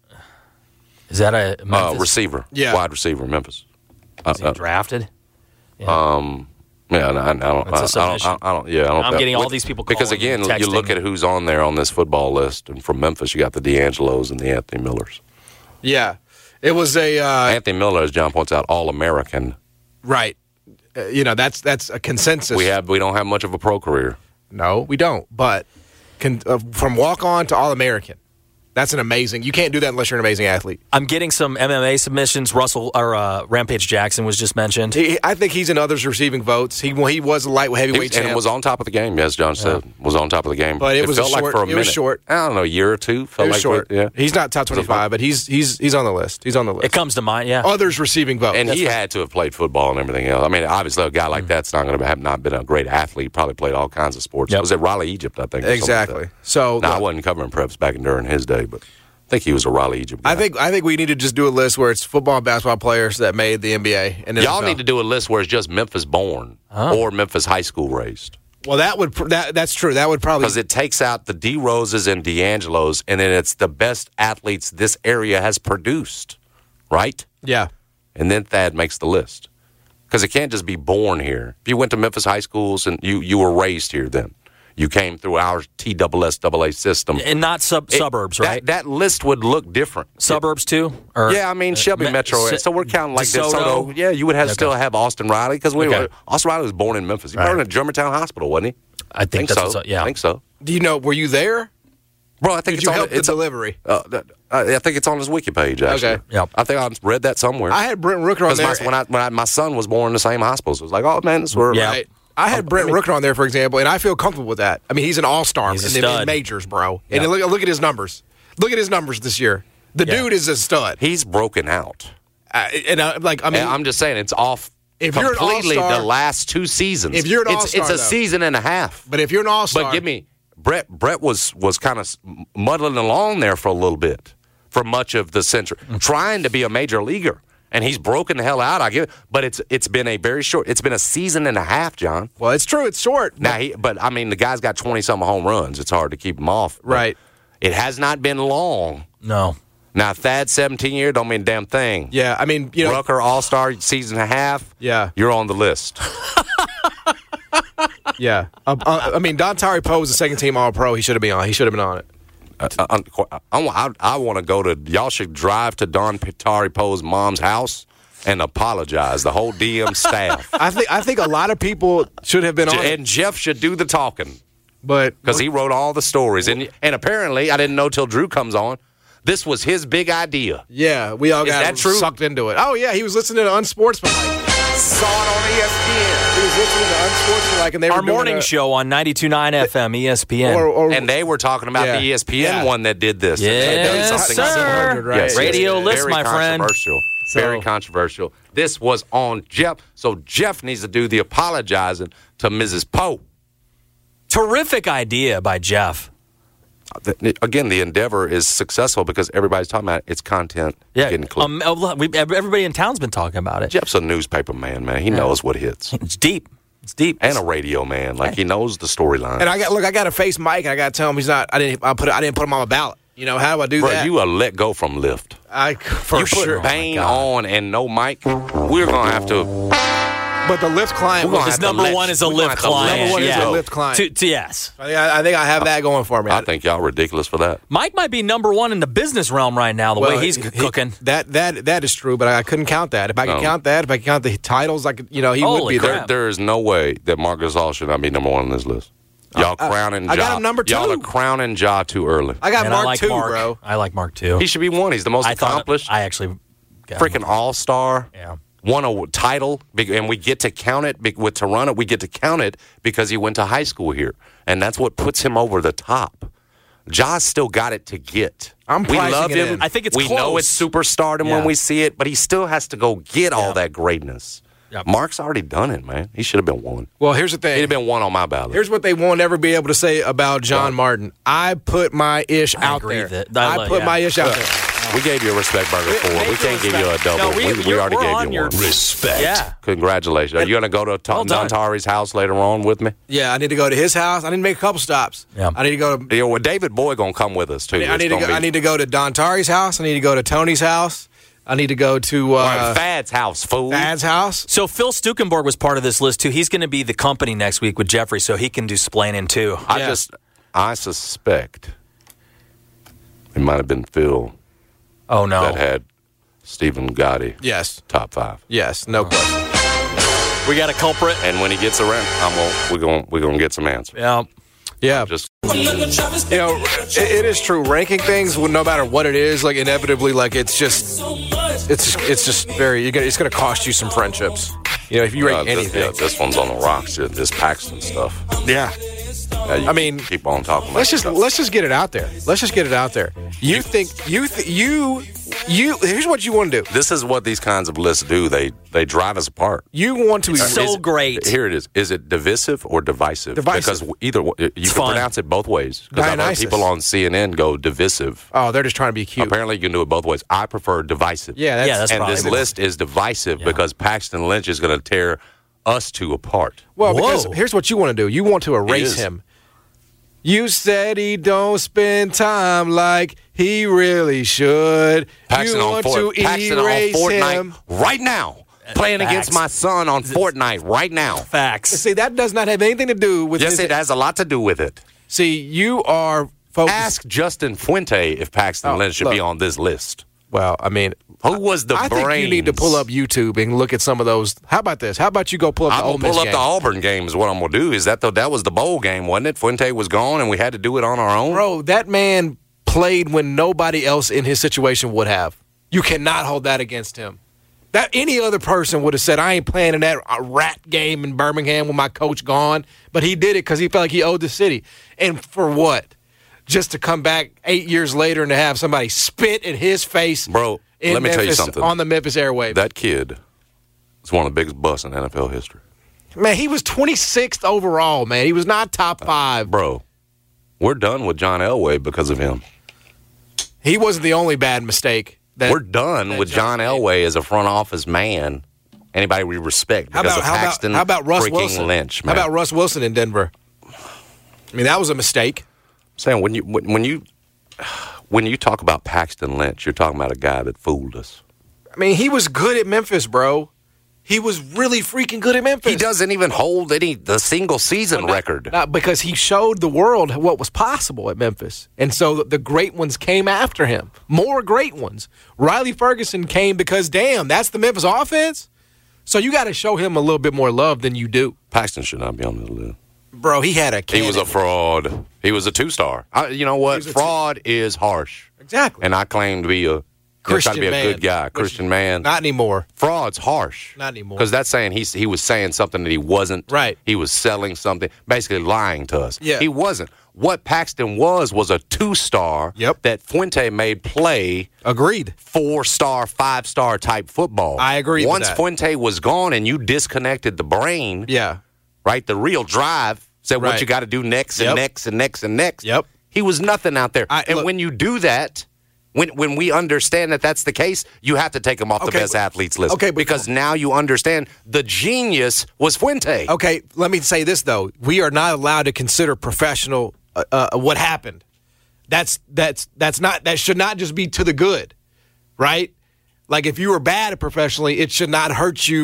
is that a uh, Memphis? receiver, Yeah. wide receiver, Memphis. Uh, Is he uh, drafted? um, yeah, no, I, I don't. That's a I, I don't. submission. I, I don't. Yeah, I don't. I'm that- getting all with- these people because calling again, and you look texting. at who's on there on this football list, and from Memphis, you got the D'Angelos and the Anthony Millers. Yeah, it was a uh, Anthony Miller, as John points out, All American. right. Uh, you know, that's that's a consensus. We have we don't have much of a pro career. No, we don't. But can, uh, from walk on to All American, that's an amazing. You can't do that unless you're an amazing athlete. I'm getting some M M A submissions. Russell or uh, Rampage Jackson was just mentioned. He, I think he's in others receiving votes. He well, he was a light He heavyweight was, and champ. was on top of the game, as John said. Was on top of the game. But it was a felt like short- for a it was minute. short. I don't know, a year or two. He Felt was like short. yeah. He's not top twenty-five, but he's he's he's on the list. He's on the list. It comes to mind, yeah. Others receiving votes. And he had to have played football and everything else. I mean, obviously, a guy like that's not going to have not been a great athlete. Probably played all kinds of sports. Yep. It was at Raleigh, Egypt, I think. or something like Exactly. that. So Now, I look, wasn't covering preps back in during his day, but I think he was a Raleigh, Egypt guy. I think I think we need to just do a list where it's football and basketball players that made the N B A. And Y'all need to do a list where it's just Memphis born or Memphis high school raised. Well, that would pr- that that's true. That would probably Because it takes out the D Roses and D'Angelos, and then it's the best athletes this area has produced, right? yeah. And then Thad makes the list. Because it can't just be born here. If you went to Memphis high schools and you, you were raised here then, you came through our T S S A A system. And not sub- It- suburbs, that- right? That list would look different. Suburbs too? Or, Yeah, I mean Shelby Me- Metro. Se- so we're counting like DeSoto? DeSoto. Yeah, you would have Okay. still have Austin Riley because we Okay. were, Austin Riley was born in Memphis. He was Right. born in Germantown Hospital, wasn't he? I think, think that's so. what's, yeah. I think so. Do you know? Were you there? Bro, I think Did it's you on. help the it's delivery? Uh, that- I I think it's on his wiki page. Actually, Okay. Yep. I think I read that somewhere. I had Brent Rooker on Because there. my, when I when I, my son was born in the same hospital, so it was like, oh man, this were Yeah. Right. I had Brent Rooker on there, for example, and I feel comfortable with that. I mean, he's an all-star in, He's a the- in stud. majors, bro. Yeah. And look, look at his numbers. Look at his numbers this year. The Yeah. dude is a stud. He's broken out. Uh, and uh, like, I mean, And I'm just saying, it's off If you're an completely all-star- the last two seasons. If you're an it's, all-star, it's a though. season and a half. but if you're an all-star, But give me Brett. Brett was was kind of muddling along there for a little bit, for much of the century, trying to be a major leaguer, and he's broken the hell out. I give it, but it's it's been a very short. It's been a season and a half, John. well, it's true. It's short. Now he, but I mean, the guy's got twenty some home runs. It's hard to keep him off. But Right. It has not been long. No. Now Thad seventeen year don't mean a damn thing. Yeah, I mean, you know, Rucker All Star season and a half. Yeah. You're on the list. yeah. Uh, uh, I mean, Don Tari Poe was a second-team All-Pro. He should have been on. He should have been on it. Uh, I, I, I, I want to go to. Y'all should drive to Don Tari Poe's mom's house and apologize. The whole D M staff. I think I think a lot of people should have been on it, And Jeff should do the talking but because he wrote all the stories. And and apparently, I didn't know till Drew comes on. This was his big idea. yeah, we all Is got that true? sucked into it. Oh yeah, he was listening to Unsportsmanlike. Saw it on E S P N. He was listening to Unsportsmanlike, and they Our were doing morning a, show on ninety-two point nine F M, E S P N. Or, or, And they were talking about Yeah. the E S P N Yeah. one that did this. Yes, They did something sir. similar. Right. Yes, Radio yes. list, Very my friend. controversial. Very So- controversial. This was on Jeff. So Jeff needs to do the apologizing to Missus Poe. Terrific idea by Jeff. The- Again, the endeavor is successful because everybody's talking about it. It's content. Yeah, Getting clipped. um, uh, look, we, everybody in town's been talking about it. Jeff's a newspaper man, man. He knows what hits. It's deep. It's deep. And a radio man. Like, he knows the storyline. and I got look, I got to face Mike, and I got to tell him he's not. I didn't. I put. I didn't put him on a ballot. You know how do I do Bro, that? you are let go from Lyft. I for you put sure. Bane on and no mic, we're going to have to But the Lyft client We're gonna was His have to number let- one is a we're gonna Lyft have to client. let number one you is a yeah. go. Lyft client. To, to, yes. I think I, I think I have that going for me. I think y'all ridiculous for that. Mike might be number one in the business realm right now, the Well, way he's he- cooking. That that that is true, but I couldn't count that. If I could No. count that, if I could count the titles, I could. You know, he would Holy be crap. there. There is no way that Marc Gasol should not be number one on this list. Y'all I- crowning I Ja. got him number Y'all two. are crowning Ja too early. I got And Mark I like too, Mark. bro. I like Mark too. He should be one. He's the most I thought accomplished, I actually got freaking him. all-star. Yeah. Won a title, big- and we get to count it big- with Toronto. We get to count it because he went to high school here, and that's what puts him over the top. Ja's still got it to get. I'm we pricing love it him. in. I think it's we know close. it's superstardom Yeah. when we see it, but he still has to go get all Yeah. that greatness. Yep. Mark's already done it, man. He should have been one. Well, here's the He'd thing. have been one on my ballot. Here's what they won't ever be able to say about John Martin. I put my ish I out agree there. that- I I like- put yeah. my ish out there. We gave you a respect burger for it. Make We it can't give you a respect. double. No, we- we, we you're- already we're gave on you your- one. Respect. Yeah. Congratulations. Are you going to go to Tom Well done. Dontari's house later on with me? Yeah, I need to go to his house. I need to make a couple stops. Yeah. I need to go to. You know, well, David Boy going to come with us, too. I need, It's to gonna go, be- I need to go to Don Tari's house. I need to go to Tony's house. I need to go to All right, uh, Fad's house, fool. Thad's house. So Phil Stukenborg was part of this list too. He's going to be the company next week with Jeffrey, so he can do splaining too. I Yeah. just, I suspect it might have been Phil Oh no! that had Stephen Gotti Yes. top five. Yes. No question. We got a culprit. And when he gets around, I'm gonna, we're going we're gonna get some answers. Yeah. Yeah. Just You know, it, it is true. Ranking things, well, no matter what it is, like inevitably, like it's just, it's just, it's just very. You're gonna, it's going to cost you some friendships. You know, if you rank uh, this, anything. yeah, this one's on the rocks. uh, This Paxton stuff. Yeah. Uh, you I mean, keep on talking about. Let's just stuff. let's just get it out there. Let's just get it out there. You think you th- you you here's what you want to do. This is what these kinds of lists do. They they drive us apart. You want to So Is- great. Here it is. Is it divisive or divisive? Divisive. Because either one- you can fun. pronounce it both ways. Because I've heard Dionysus. people on C N N go divisive. Oh, they're just trying to be cute. Apparently, you can do it both ways. I prefer divisive. Yeah, that's, Yeah, that's and probably this the- list is divisive Yeah. because Paxton Lynch is going to tear us two apart. well because Whoa. here's what you want to do. You want to erase is. him. You said he don't spend time like he really should. Paxton you on, want Fort, to Paxton on erase Fortnite him. right now. Playing Facts. against my son on Fortnite right now. Facts. See, that does not have anything to do with Yes, his, it has a lot to do with it. See, you are focused. Ask Justin Fuente if Paxton Oh, Lynch should look. be on this list. Well, I mean, Who was the I brains? think you need to pull up YouTube and look at some of those. How about this? How about you go pull up I'm the Ole gonna Miss pull up game? the Auburn game. Is what I'm gonna do. Is that the, that was the bowl game, wasn't it? Fuente was gone, and we had to do it on our own. Bro, that man played when nobody else in his situation would have. You cannot hold that against him. That any other person would have said, I ain't playing in that uh, rat game in Birmingham with my coach gone. But he did it because he felt like he owed the city. And for what? Just to come back eight years later and to have somebody spit in his face. Bro, in let me tell you Memphis, something. on the Memphis airwaves. That kid is one of the biggest busts in N F L history. Man, he was twenty-sixth overall, man. He was not top five. Bro, we're done with John Elway because of him. He wasn't the only bad mistake. That, We're done that with John Johnson made. Elway as a front office man. Anybody we respect How because about, of how about, Paxton how about Russ freaking Wilson? Lynch, How man. about Russ Wilson in Denver? I mean, that was a mistake. I'm saying when you when, when you when you talk about Paxton Lynch, you're talking about a guy that fooled us. I mean, he was good at Memphis, bro. He was really freaking good at Memphis. He doesn't even hold any the single season Not- record. not because he showed the world what was possible at Memphis. And so the great ones came after him. More great ones. Riley Ferguson came because, damn, that's the Memphis offense? So you got to show him a little bit more love than you do. Paxton should not be on this list. Bro, he had a He was a cannon. fraud. He was a two star. I, you know what? was a two- Fraud is harsh, Exactly. and I claim to be a Christian try to be a man. good guy, Christian man. Not anymore. Fraud's harsh. Not anymore. Because that's saying he's, he was saying something that he wasn't. Right. He was selling something, basically lying to us. Yeah. He wasn't. What Paxton was was a two-star Yep. that Fuente made play Agreed. four-star, five-star type football. I agree with Once that. Fuente was gone and you disconnected the brain, Yeah. right, the real drive said what Right. you got to do next and Yep. next and next and next. Yep. He was nothing out there. I- and look- when you do that, when when we understand that that's the case, you have to take him off the Okay, best but- athletes list. okay, but- because now you understand the genius was Fuente. Okay, let me say this, though. We are not allowed to consider professional uh, uh, what happened. That's that's that's not that should not just be to the good, right? Like if you were bad professionally, it should not hurt you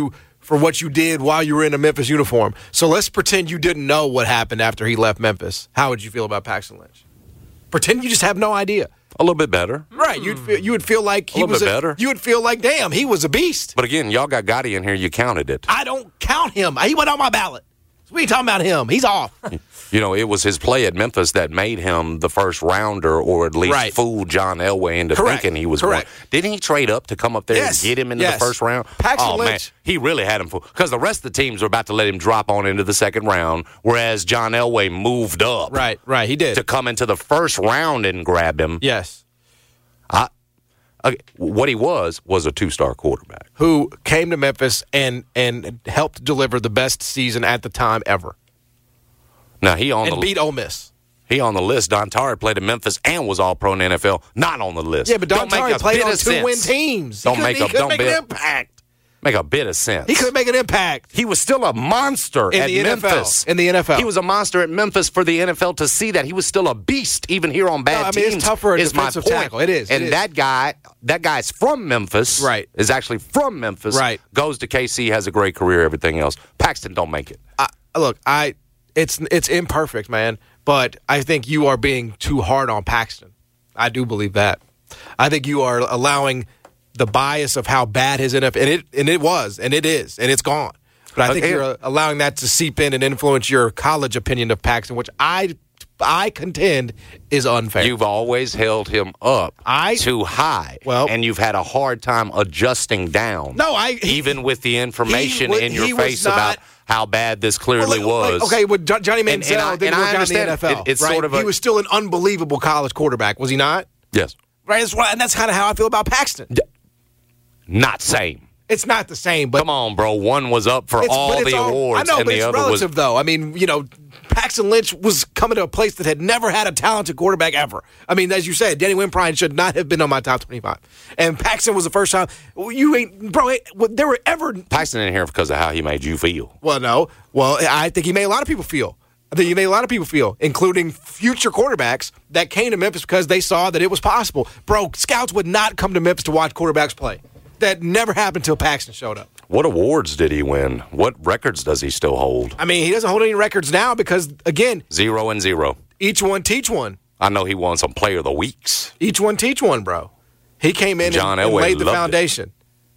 for what you did while you were in a Memphis uniform. So let's pretend you didn't know what happened after he left Memphis. How would you feel about Paxton Lynch? Pretend you just have no idea. A little bit better. Right. You'd feel, you would feel like he a little was bit a, better. You would feel like, damn, he was a beast. But again, y'all got Gotti in here. You counted it. I don't count him. He went on my ballot. We ain't talking about him. He's off. You know, it was his play at Memphis that made him the first rounder, or at least Right. fooled John Elway into Correct. thinking he was Correct. one. Didn't he trade up to come up there Yes. and get him into Yes. the first round? Paxton oh, Lynch. man. He really had him fooled. Because the rest of the teams were about to let him drop on into the second round, whereas John Elway moved up Right, right. He did. to come into the first round and grab him. Yes. I, okay, what he was was a two-star quarterback. Who came to Memphis and, and helped deliver the best season at the time ever. Now, he on And the beat Ole Miss. He on the list. Don Tari played in Memphis and was all-pro in the N F L. Not on the list. Yeah, but Don Don't make Tari a played bit on of two-win sense. teams. Don't he make couldn't- a he couldn't don't make an bit- impact. Make a bit of sense. He couldn't make an impact. He was still a monster In at the N F L. Memphis. In the N F L. He was a monster at Memphis for the N F L to see that. He was still a beast, even here on bad No, I mean, it's teams. tough for a is my defensive point. tackle. It is. It And is. that guy, that guy's from Memphis. Right. Is actually from Memphis. Right. Goes to K C, has a great career, everything else. Paxton don't make it. I, look, I it's it's imperfect, man, but I think you are being too hard on Paxton. I do believe that. I think you are allowing the bias of how bad his N F L and it and it was and it is and it's gone. But I think Okay. you're allowing that to seep in and influence your college opinion of Paxton, which I I contend is unfair. You've always held him up I- too high. Well- and you've had a hard time adjusting down. No, I- he- even with the information he wa- in your he was face not- about how bad this clearly Well, like- was. Okay, well, Jo- Johnny And- Manziel and I- didn't and I work out in the understand. N F L. It- it's right? sort of a- he was still an unbelievable college quarterback, was he not? Yes. Right, that's why, and that's kind of how I feel about Paxton. Not same. It's not the same, but Come on, bro. One was up for It's- all but it's the all- awards, I know, and but the it's other relative, was. though. I mean, you know, Paxton Lynch was coming to a place that had never had a talented quarterback ever. I mean, as you said, Danny Wimprine should not have been on my top twenty-five. And Paxton was the first time. You ain't, bro, it, there were ever. Paxton in here because of how he made you feel. Well, no. Well, I think he made a lot of people feel. I think he made a lot of people feel, including future quarterbacks that came to Memphis because they saw that it was possible. Bro, scouts would not come to Memphis to watch quarterbacks play. That never happened until Paxton showed up. What awards did he win? What records does he still hold? I mean, he doesn't hold any records now because, again, Zero and zero. each one teach one. I know he won some Player of the Weeks. Each one teach one, bro. He came in John and, and Elway laid the loved it. foundation.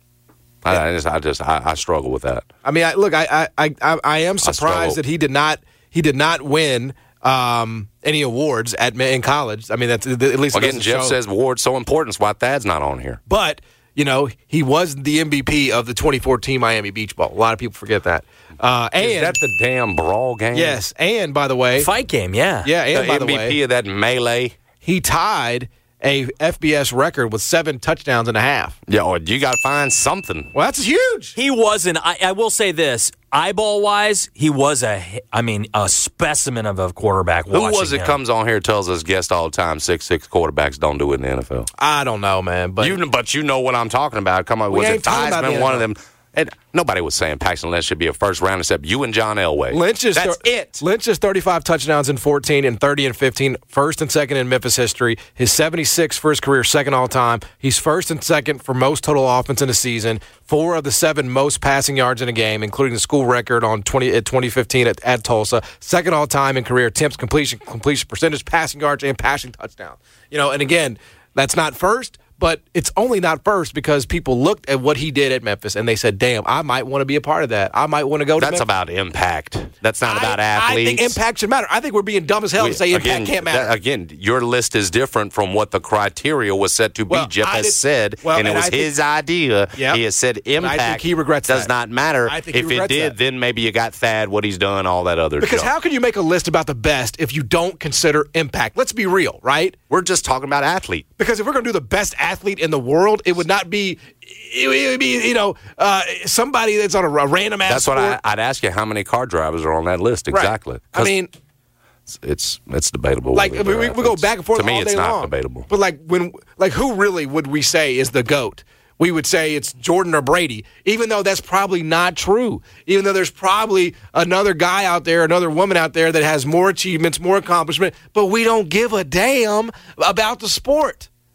I, I just, I just, I, I struggle with that. I mean, I, look, I, I, I, I am struggle. surprised that he did not, he did not win um, any awards at in college. I mean, that's at least it Again, doesn't Jeff show. says awards so important. That's why Thad's not on here. But, you know, he was the M V P of the twenty fourteen Miami Beach Bowl. A lot of people forget that. Uh, and Is that the damn brawl game? yes, and by the way, Fight game, yeah. yeah, and The by M V P the way, of that melee. he tied a F B S record with seven touchdowns and a half. Yeah, or you got to find something. Well, that's huge. He wasn't. I, I will say this: eyeball wise, he was a. I mean, a specimen of a quarterback. Who watching was it him. comes on here tells us guest all the time six six quarterbacks don't do it in the N F L. I don't know, man, but you, but you know what I'm talking about. Come on, We was ain't it talking about Theismann, the one of N F them? And nobody was saying Paxton Lynch should be a first round except you and John Elway. Lynch is That's thir- it. Lynch is thirty-five touchdowns in fourteen and thirty and fifteen, first and second in Memphis history. His seventy-six for his career, second all time. He's first and second for most total offense in a season. Four of the seven most passing yards in a game, including the school record on twenty at twenty fifteen at, at Tulsa. Second all time in career attempts, completion, completion percentage, passing yards, and passing touchdown. You know, and again, that's not first. But it's only not first because people looked at what he did at Memphis and they said, damn, I might want to be a part of that. I might want to go to That's Memphis. about impact. That's not about I, athletes. I think impact should matter. I think we're being dumb as hell We- to say impact again, can't matter. that- again, your list is different from what the criteria was set to be. Well, Jeff I has did- said, well, and it and was I think- his idea. Yep. He has said I impact think he regrets does that. not matter. I think he if it regrets did, that. then maybe you got Thad, what he's done, all that other Because junk. how can you make a list about the best if you don't consider impact? Let's be real, right? We're just talking about athlete. Because if we're going to do the best athlete in the world, it would not be, it would be, you know, uh, somebody that's on a, a random ass That's what sport. I, I'd ask you. How many car drivers are on that list Right. exactly? I 'Cause mean, it's it's, it's debatable. like whether I mean, we, they're we go athletes. back and forth To me, all it's day not long. debatable. But like when, like who really would we say is the GOAT? We would say it's Jordan or Brady, even though that's probably not true. Even though there's probably another guy out there, another woman out there that has more achievements, more accomplishment, but we don't give a damn about the sport.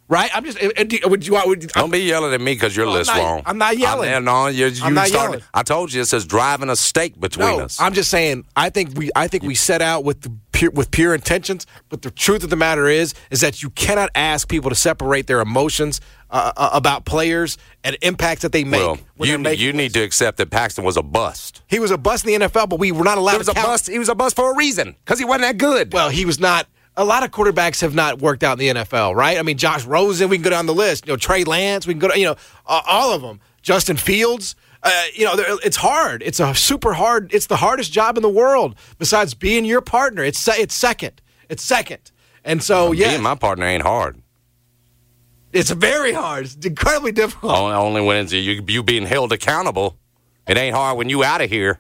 Right? I'm just. It, it, would you, would, Don't be yelling at me because your No, list's I'm not- wrong. I'm not yelling. I'm, no, you, you I'm not started, yelling. I told you it says driving a stake between no, us. I'm just saying. I think we. I think we set out with the pure, with pure intentions. But the truth of the matter is, is that you cannot ask people to separate their emotions uh, uh, about players and impacts that they make. well, when you, they're making you need to accept that Paxton was a bust. He was a bust in the N F L, but we were not allowed He was to a count. bust. He was a bust for a reason because he wasn't that good. Well, he was not. A lot of quarterbacks have not worked out in the N F L, right? I mean, Josh Rosen, we can go down the list. You know, Trey Lance, we can go down, you know, uh, all of them. Justin Fields, uh, you know, it's hard. It's a super hard. It's the hardest job in the world besides being your partner. It's se- it's second. It's second. And so, yeah. Being my partner ain't hard. It's very hard. It's incredibly difficult. Only, only when it's you, you being held accountable. It ain't hard when you out of here.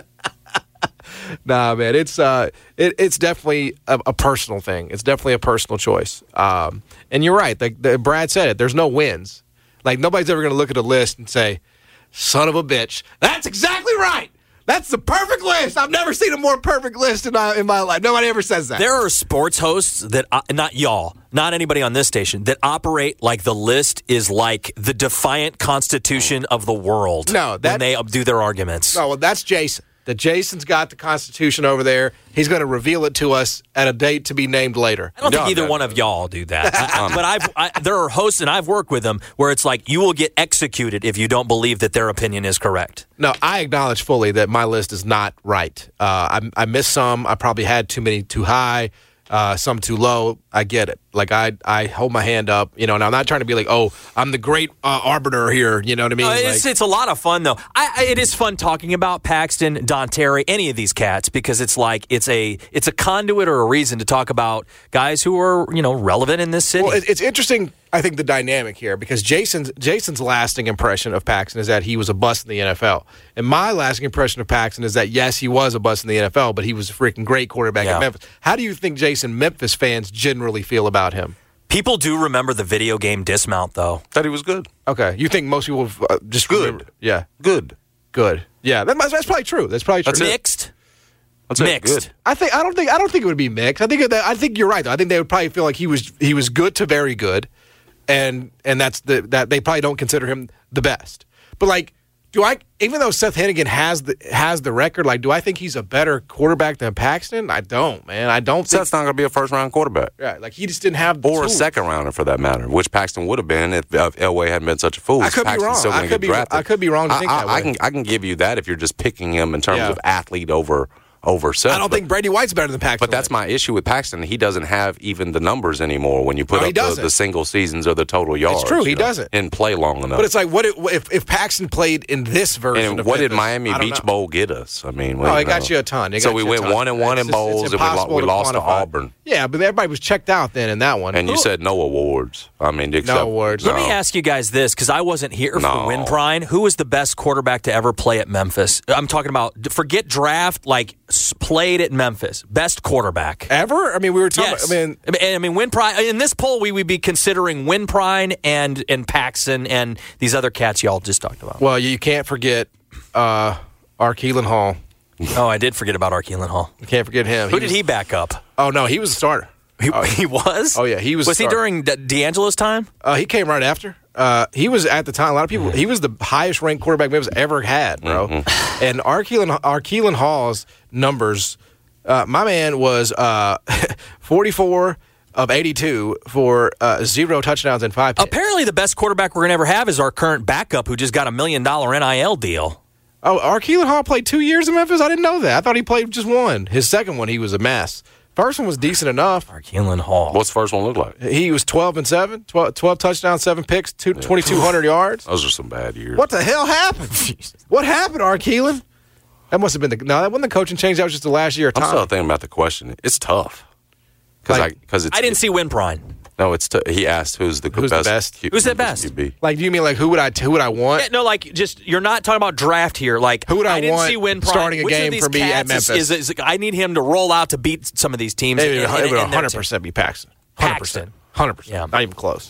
Nah, man, it's uh, it, it's definitely a, a personal thing. It's definitely a personal choice. Um, and you're right. Like the, Brad said it. There's no wins. Like nobody's ever going to look at a list and say, "Son of a bitch." That's exactly right. That's the perfect list. I've never seen a more perfect list in my in my life. Nobody ever says that. There are sports hosts that, uh, not y'all, not anybody on this station, that operate like the list is like the defiant constitution of the world. No, that- when they do their arguments. No, well, that's Jason. That Jason's got the Constitution over there. He's going to reveal it to us at a date to be named later. I don't think No, either no, one no. of y'all do that. I, I, but I've, I, there are hosts, and I've worked with them, where it's like you will get executed if you don't believe that their opinion is correct. No, I acknowledge fully that my list is not right. Uh, I, I missed some. I probably had too many too high, uh, some too low. I get it. Like, I I hold my hand up, you know, and I'm not trying to be like, oh, I'm the great uh, arbiter here, you know what I mean? Uh, it's, Like- it's a lot of fun, though. I, I, it is fun talking about Paxton, Don Terry, any of these cats, because it's like it's a it's a conduit or a reason to talk about guys who are, you know, relevant in this city. Well, it- it's interesting, I think, the dynamic here, because Jason's Jason's lasting impression of Paxton is that he was a bust in the N F L. And my lasting impression of Paxton is that, yes, he was a bust in the N F L, but he was a freaking great quarterback Yeah. at Memphis. How do you think Jason Memphis fans generally feel about him? People do remember the video game dismount, though. Thought he was good. Okay. You think most people uh, just Good. remember- Yeah. Good. Good. Yeah, that, that's probably true. That's probably true. That's it. Mixed. That's it. Mixed. Good. I think I don't think I don't think it would be mixed. I think that, I think you're right though. I think they would probably feel like he was he was good to very good, and and that's the that they probably don't consider him the best. But like, do I even though Seth Hennigan has the has the record, like, do I think he's a better quarterback than Paxton? I don't, man. I don't think. Seth's not going to be a first round quarterback. Right, like he just didn't have the Or a tools. second rounder for that matter, which Paxton would have been if, if Elway hadn't been such a fool. I could be Paxton's wrong. still I gonna could get be- drafted. I could be wrong to think I, that I, I way. can I can give you that if you're just picking him in terms Yeah. of athlete over over Seth. I don't but, think Brady White's better than Paxton. But that's my issue with Paxton. He doesn't have even the numbers anymore when you put No, he up the, doesn't. the single seasons or the total yards. true, he you know, doesn't. Didn't play long enough. But it's like, what it, if if Paxton played in this version? and of what did Memphis, Miami I don't Beach know. Bowl get us? I mean, Oh, we, it got you a ton. It so got we you a went ton. one and one It's in just- it's bowls, and we, lo- impossible we to lost to quantify. Auburn. Yeah, but everybody was checked out then in that one. And you said no awards. I mean, except, awards. Let me ask you guys this, because I wasn't here for No. Win Prine. Who was the best quarterback to ever play at Memphis? I'm talking about, forget draft, like s- played at Memphis. Best quarterback. Ever? I mean, we were talking. Yes. I mean, I mean, I mean, Win Prine, in this poll, we would be considering Win Prine and, and Paxton and these other cats y'all just talked about. well, you can't forget uh, Arkeelan Hall. Oh, I did forget about Arkeelan Hall. You can't forget him. Who did was- he back up? Oh no, he was a starter. He, he was? Oh, yeah, he was Was he starter. during D- D'Angelo's time? Uh, he came right after. Uh, he was at the time. A lot of people. He was the highest ranked quarterback Memphis ever had, bro. Mm-hmm. And Arkeelan Arkeelan Hall's numbers. Uh, my man was uh, forty-four of eighty-two for uh, zero touchdowns and five picks. Apparently, the best quarterback we're going to ever have is our current backup who just got a million dollar N I L deal. Oh, Arkeelan Hall played two years in Memphis? I didn't know that. I thought he played just one. His second one, he was a mess. First one was decent enough. Arkeelan Hall. What's the first one look like? He was twelve and seven, twelve, twelve touchdowns, seven picks, two, twenty-two hundred yards. Those are some bad years. What the hell happened? What happened, Arkeelan? That must have been the no. That wasn't the coaching change. That was just the last year of I'm time. still thinking about the question. It's tough because Like, I because it's I didn't see Win Prine. no. It's t- he asked who's the Who's the best. best? Q- Who's the Memphis best? Q B. Like, do you mean like who would I who would I want? Yeah, no, like just you're not talking about draft here. Like Who would I didn't want see Win Prine. starting a Which of game these for me at cats is- Memphis? Is, is, I need him to roll out to beat some of these teams. It in- would, in- it would in their one hundred team. percent be Paxton. one hundred percent. Paxton. one hundred percent. Yeah. Not even close.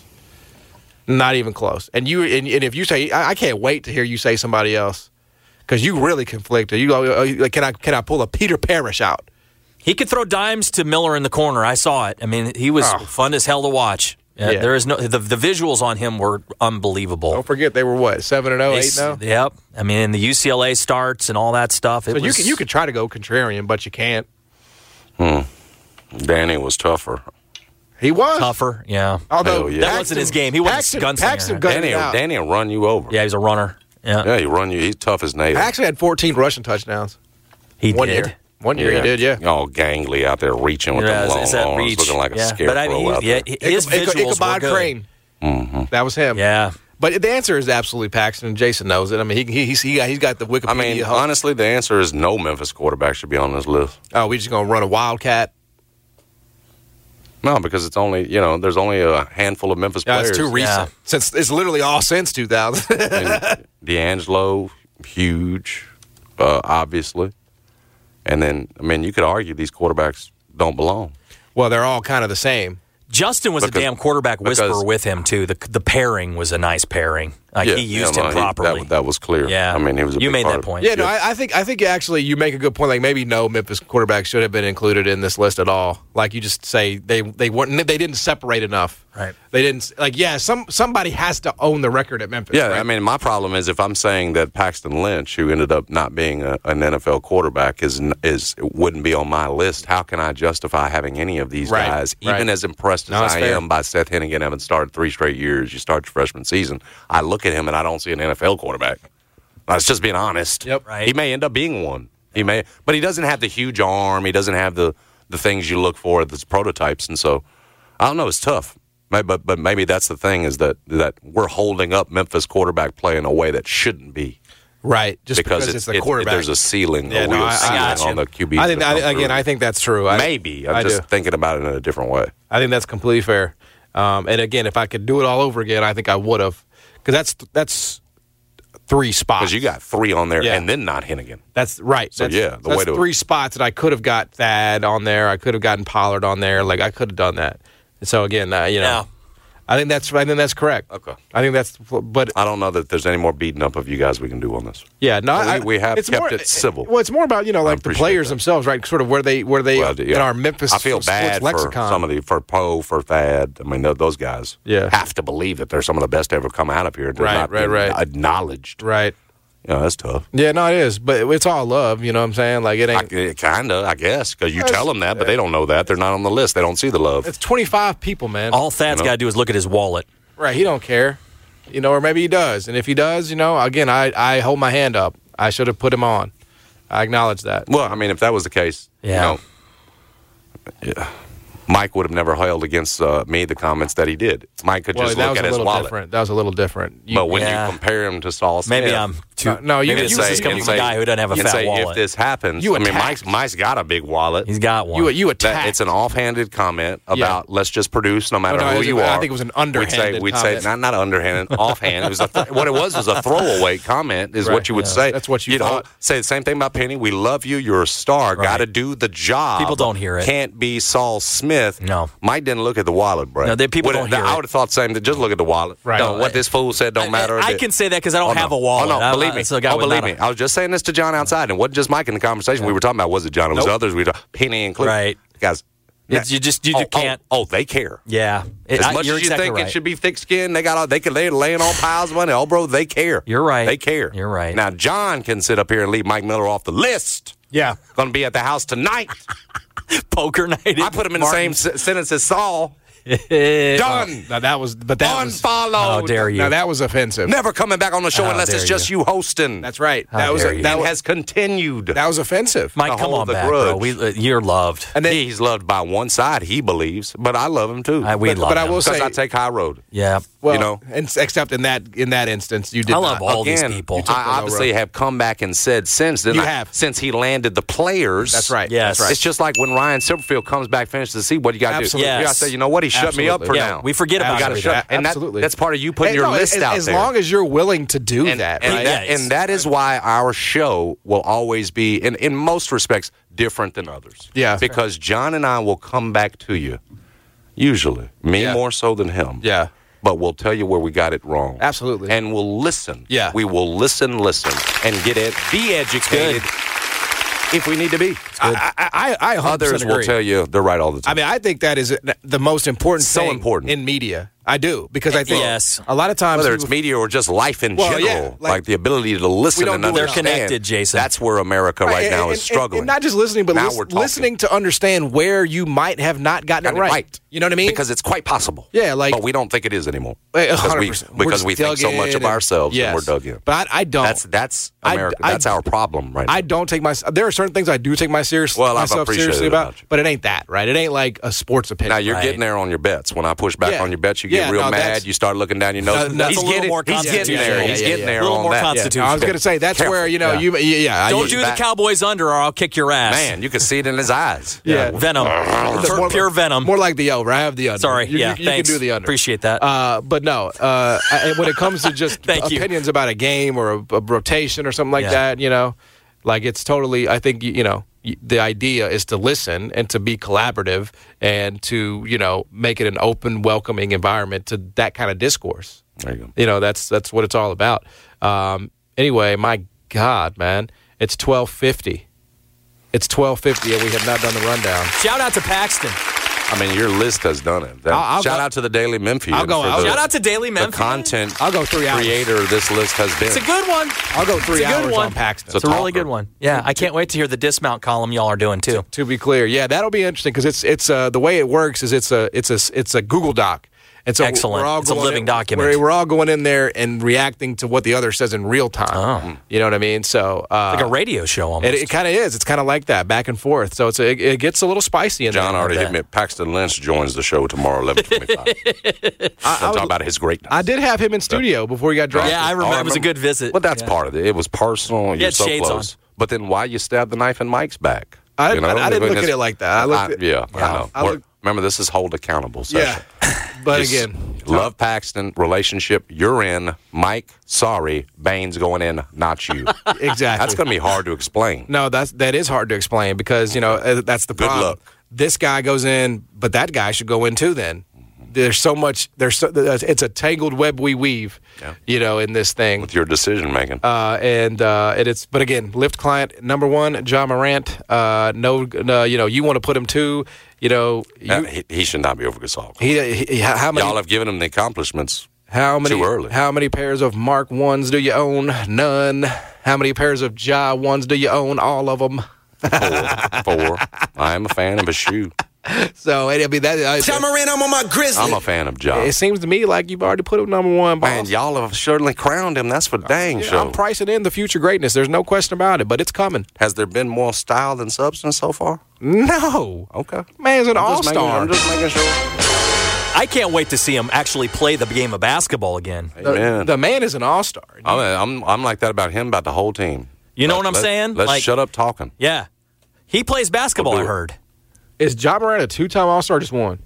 Not even close. And you and, and if you say, I, I can't wait to hear you say somebody else because you really conflicted. You go, uh, like, can I can I pull a Peter Parrish out? He could throw dimes to Miller in the corner. I saw it. I mean, he was Oh. fun as hell to watch. Yeah, Yeah. there is no the, the visuals on him were unbelievable. Don't forget they were what seven and zero, They eight s- now. Yep. I mean, the U C L A starts and all that stuff. It So you was, can you could try to go contrarian, but you can't. Danny was tougher. He was tougher. Yeah. Although Hell yeah. That wasn't his game. He wasn't Paxton, a gunslinger. Paxton gutted Danny, it out. Danny will run you over. Yeah, he's a runner. Yeah, Yeah, he run you. He's tough as nails. Actually had fourteen rushing touchdowns. he One did. year. One year he did, yeah. All gangly out there reaching with Yeah, them is- long is that arms, reach? looking like a Yeah. scarecrow But I mean, out he- there. yeah, his Icha- visuals Ichabod were good. Crane. Mm-hmm. That was him. Yeah. But the answer is absolutely Paxton. Jason knows it. I mean, he, he, he's, he got, he's got the Wikipedia. I mean, hub. honestly, the answer is no Memphis quarterback should be on this list. Oh, we just going to run a Wildcat? No, because it's only, you know, there's only a handful of Memphis Yeah, players. it's too recent. Yeah. Since It's literally all since two thousand. I mean, D'Angelo, huge, uh, obviously. And then, I mean, you could argue these quarterbacks don't belong. Well, they're all kind of the same. Justin was Because- a damn quarterback whisperer because- with him too. The the pairing was a nice pairing. Like he used yeah, no, him he- properly. that, that was clear. Yeah, I mean, he was. A you big made part that of it. point. Yeah, no, I, I think I think actually you make a good point. Like maybe no Memphis quarterback should have been included in this list at all. Like you just say they they weren't they didn't separate enough. Right. They didn't like yeah. Some somebody has to own the record at Memphis. Yeah, right? I mean, my problem is if I'm saying that Paxton Lynch, who ended up not being a, an N F L quarterback, is is wouldn't be on my list. How can I justify having any of these Right, guys, right. even as impressed as No, that's I fair. am by Seth Hennigan having started three straight years? You start your freshman season, I look at him and I don't see an N F L quarterback. That's just being honest. Yep. Right. He may end up being one. He may, but he doesn't have the huge arm. He doesn't have the the things you look for as prototypes, and so I don't know. It's tough. Maybe, but but maybe that's the thing is that that we're holding up Memphis quarterback play in a way that shouldn't be. right. Just because, Because, it's, it- the it- quarterback. there's a ceiling, Yeah, a no, real I- I ceiling got you. on the Q B. I think I, again, I think that's true. I, maybe I'm I just do. thinking about it in a different way. I think that's completely fair. Um, and again, if I could do it all over again, I think I would have, because that's that's three spots. Because you got three on there, Yeah. and then not Hennigan. That's right. So, that's, yeah, the that's way to- three spots that I could have got Thad on there. I could have gotten Pollard on there. Like I could have done that. And so again, uh, you know, Yeah. I think that's I think that's correct. Okay. I think that's. But I don't know that there's any more beating up of you guys we can do on this. yeah, no, Well, we- I, we have it's kept more, it civil. Well, it's more about you know like the appreciate players that. themselves, right? Sort of where they where they Well, yeah. in our Memphis. I feel sports bad for lexicon. some of the for Poe, for Thad. I mean, th- those guys Yeah. have to believe that they're some of the best to ever come out of here. They're Right, not right, being right. acknowledged. right. You know, that's tough. Yeah, no, it is, but it's all love. You know what I'm saying? Like it I, ain't. kind of, I guess, because you That's- tell them that, but they don't know that. They're not on the list. They don't see the love. It's twenty-five people, man. All Thad's You know? got to do is look at his wallet. Right, he don't care. You know, or maybe he does. And if he does, you know, again, I, I hold my hand up. I should have put him on. I acknowledge that. Well, I mean, if that was the case, Yeah. you know, yeah, Mike would have never held against uh, me the comments that he did. Mike could Well, just that look was at a his little wallet. different. That was a little different. You- But when Yeah. you compare him to Saul Smith, Maybe I'm too. No, no, you maybe can- this you is can- coming you from a can guy who doesn't have a and fat say, wallet. if this happens, You I mean, attacked. Mike's, Mike's got a big wallet. He's got one. you you That- attacked. it's an offhanded comment about let's just produce no matter Oh, no, who it was- you I are. think it was an We'd say, underhanded we'd comment. say not not underhanded, offhand. It was a th- what it was was a throwaway comment is Right, what you would yeah. say. That's what you you know. thought. Say the same thing about Penny. We love you. You're a star. Right. Got to do the job. People don't hear it. Can't be Saul Smith. No. Mike didn't look at the wallet, bro. No, they- people don't hear I it. would have thought the same. that Just look at the wallet. Right. No, what this fool said don't I- matter. I, I can say that because I don't Oh, have no. a wallet. Oh, no, I'm- believe I'm me. still a guy Oh, with believe not me. a- I was just saying this to John outside, and it wasn't just Mike in the conversation we were talking about. Was it John? It was Nope. others. We were Penny included. Right. Guys. It's- you just- you oh, just can't- Oh, oh, they care. Yeah. It- As I- much you're as you exactly think right. it should be thick skinned, they got all, they can they're laying on piles of money. Oh, bro, they care. You're right. They care. You're right. Now John can sit up here and leave Mike Miller off the list. yeah. Going to be at the house tonight. Poker night. I put him in the same s- sentence as Saul. same. Done. Now that was, but that was. Unfollowed. How dare you? Now that was offensive. Never coming back on the show How unless dare it's just you, hosting. That's right. How that was dare a, you. that That was has continued. that was offensive. Mike, to come hold on the back, bro. grudge. We, uh, you're loved. And then, He's loved by one side, he believes, but I love him too. I, we but- love but I him. will Because say- I take high road. Yeah. well, you know. and, except in that in that instance, you did I love not. all these Again, people. took the I low obviously road. have come back and said since then. You I- have. since he landed the players. That's right. Yes. That's right. It's just like when Ryan Silverfield comes back, finishes the season. What do you got to do? Absolutely. You got to Yes. say, you know what? He shut me up Absolutely. for Yeah, now. we forget about You gotta everything. shut. And that, Absolutely. that's part of you putting Hey, your no, list as, out as there. long as you're willing to do and, that, and, right? that, Yes. and that is why our show will always be, in, in most respects, different than others. Yeah. Because John and I will come back to you, usually, me Yeah. more so than him. Yeah. But we'll tell you where we got it wrong. Absolutely. And we'll listen. Yeah. We will listen, listen, and get it, be educated. if we need to be. I, I, I, I one hundred percent Others agree. will tell you they're right all the time. I mean, I think that is the most important So thing important. in media. I do, because I think Yes. a lot of times Whether people- it's media or just life in Well, general, yeah, like, like, the ability to listen don't and do it. They're understand. connected, Jason. That's where America right and- now and- is struggling. And not just listening, but Now lis- we're talking. listening to understand where you might have not gotten Got it it right. right. You know what I mean? Because it's quite possible. Yeah, like- but we don't think it is anymore. Like, because we, one hundred percent. We're because just we think dug so much in of and- ourselves yes. and we're dug in. But I, I don't. That's that's I- America. I- that's our problem right now. I don't take my. There are certain things I do take my serious Well, I've myself appreciated seriously it about, about you. but it ain't that, right? It ain't like a sports opinion. Now you're Right. getting there on your bets. When I push back Yeah. on your bets, you get Yeah, real no, mad. that's- You start looking down your nose. No, that's he's a little getting, more he's getting constitutional. there. Yeah, he's yeah, getting yeah. there A little on more that. constitutional. I was going to say that's Careful. where you know Yeah. you yeah. Don't I, do the that- Cowboys under, or I'll kick your ass. Man, you can see it in his eyes. Yeah. Venom. It's Pure, more- pure venom. More like the over. I have the under. Sorry. You, yeah. you, you thanks. can do the under. Appreciate that. Uh, but no, uh, I- when it comes to just Thank you. opinions about a game or a, a rotation or something like Yeah. that, you know, like it's totally. I think you, you know y- the idea is to listen and to be collaborative and to you know make it an open, welcoming environment to that kind of discourse. There you go. You know, that's that's what it's all about. Um, anyway, my God, man, it's twelve fifty. It's twelve fifty, and we have not done the rundown. Shout out to Paxton. I mean, your list has done it. That- I'll- I'll shout go- out to the Daily Memphian. I'll go- for I'll- the, Shout out to Daily the Memphis. content I'll go three hours. creator this list has been. It's a good one. I'll go three It's a good hours one. on Paxton. It's a really talker. good one. Yeah, I can't wait to hear the dismount column y'all are doing too. To be clear, yeah, that'll be interesting because it's it's uh, the way it works is it's a it's a it's a Google Doc. And so Excellent. We're all It's a going living in, document. We're, we're all going in there and reacting to what the other says in real time. Oh. You know what I mean? So uh, Like a radio show almost. it, it kind of is. It's kind of like that, back and forth. So it's a, it, it gets a little spicy in John there. already bet. hit me. Paxton Lynch joins the show tomorrow, eleven twenty-five. I, I, talking was- about his greatness. I did have him in studio before he got drafted. yeah, I remember. Oh, I It was a remember. good visit. Well, that's Yeah. part of it. It was personal. You're had so shades close. on. But then why you stabbed the knife in Mike's back? I- You know? I- I didn't When look at it's- it like that. I looked at- yeah, Yeah. I know. I We're- looked- remember, this is hold accountable Yeah. session. But Just again, love Paxton relationship. You're in. Mike, sorry, Bane's going in, not you. exactly. That's going to be hard to explain. No, that's that is hard to explain because you know uh, that's the Good problem. luck. This guy goes in, but that guy should go in too. Then there's so much. There's so, it's a tangled web we weave. Yeah. You know, in this thing. With your decision making. Uh, and uh, and it's but again, Lyft client number one, John Morant. Uh, no, no, you know, you want to put him two. You know, you, Uh, he, he should not be over Gasol. he, he how many Y'all have given him the accomplishments. how many too early. how many pairs of Mark ones do you own? None. How many pairs of Ja ones do you own? All of them. Four. Four. I am a fan of his shoe. So I mean that. I, I'm on my grizzly. I'm a fan of Ja. it seems to me like you've already put him number one, boss. Man, y'all have certainly crowned him. That's for dang Yeah, sure. I'm pricing in the future greatness. There's no question about it, but it's coming. Has there been more style than substance so far? No, Okay. man's an I'm all just making- star. I'm just making sure. I can't wait to see him actually play the game of basketball again. Amen. The man is an all star. I'm, I'm, I'm like that about him, about the whole team. You know Let- what I'm let- saying? Let's Like- shut up talking. Yeah, he plays basketball. We'll I do it. heard. Is Ja Morant a two time all star? Just one?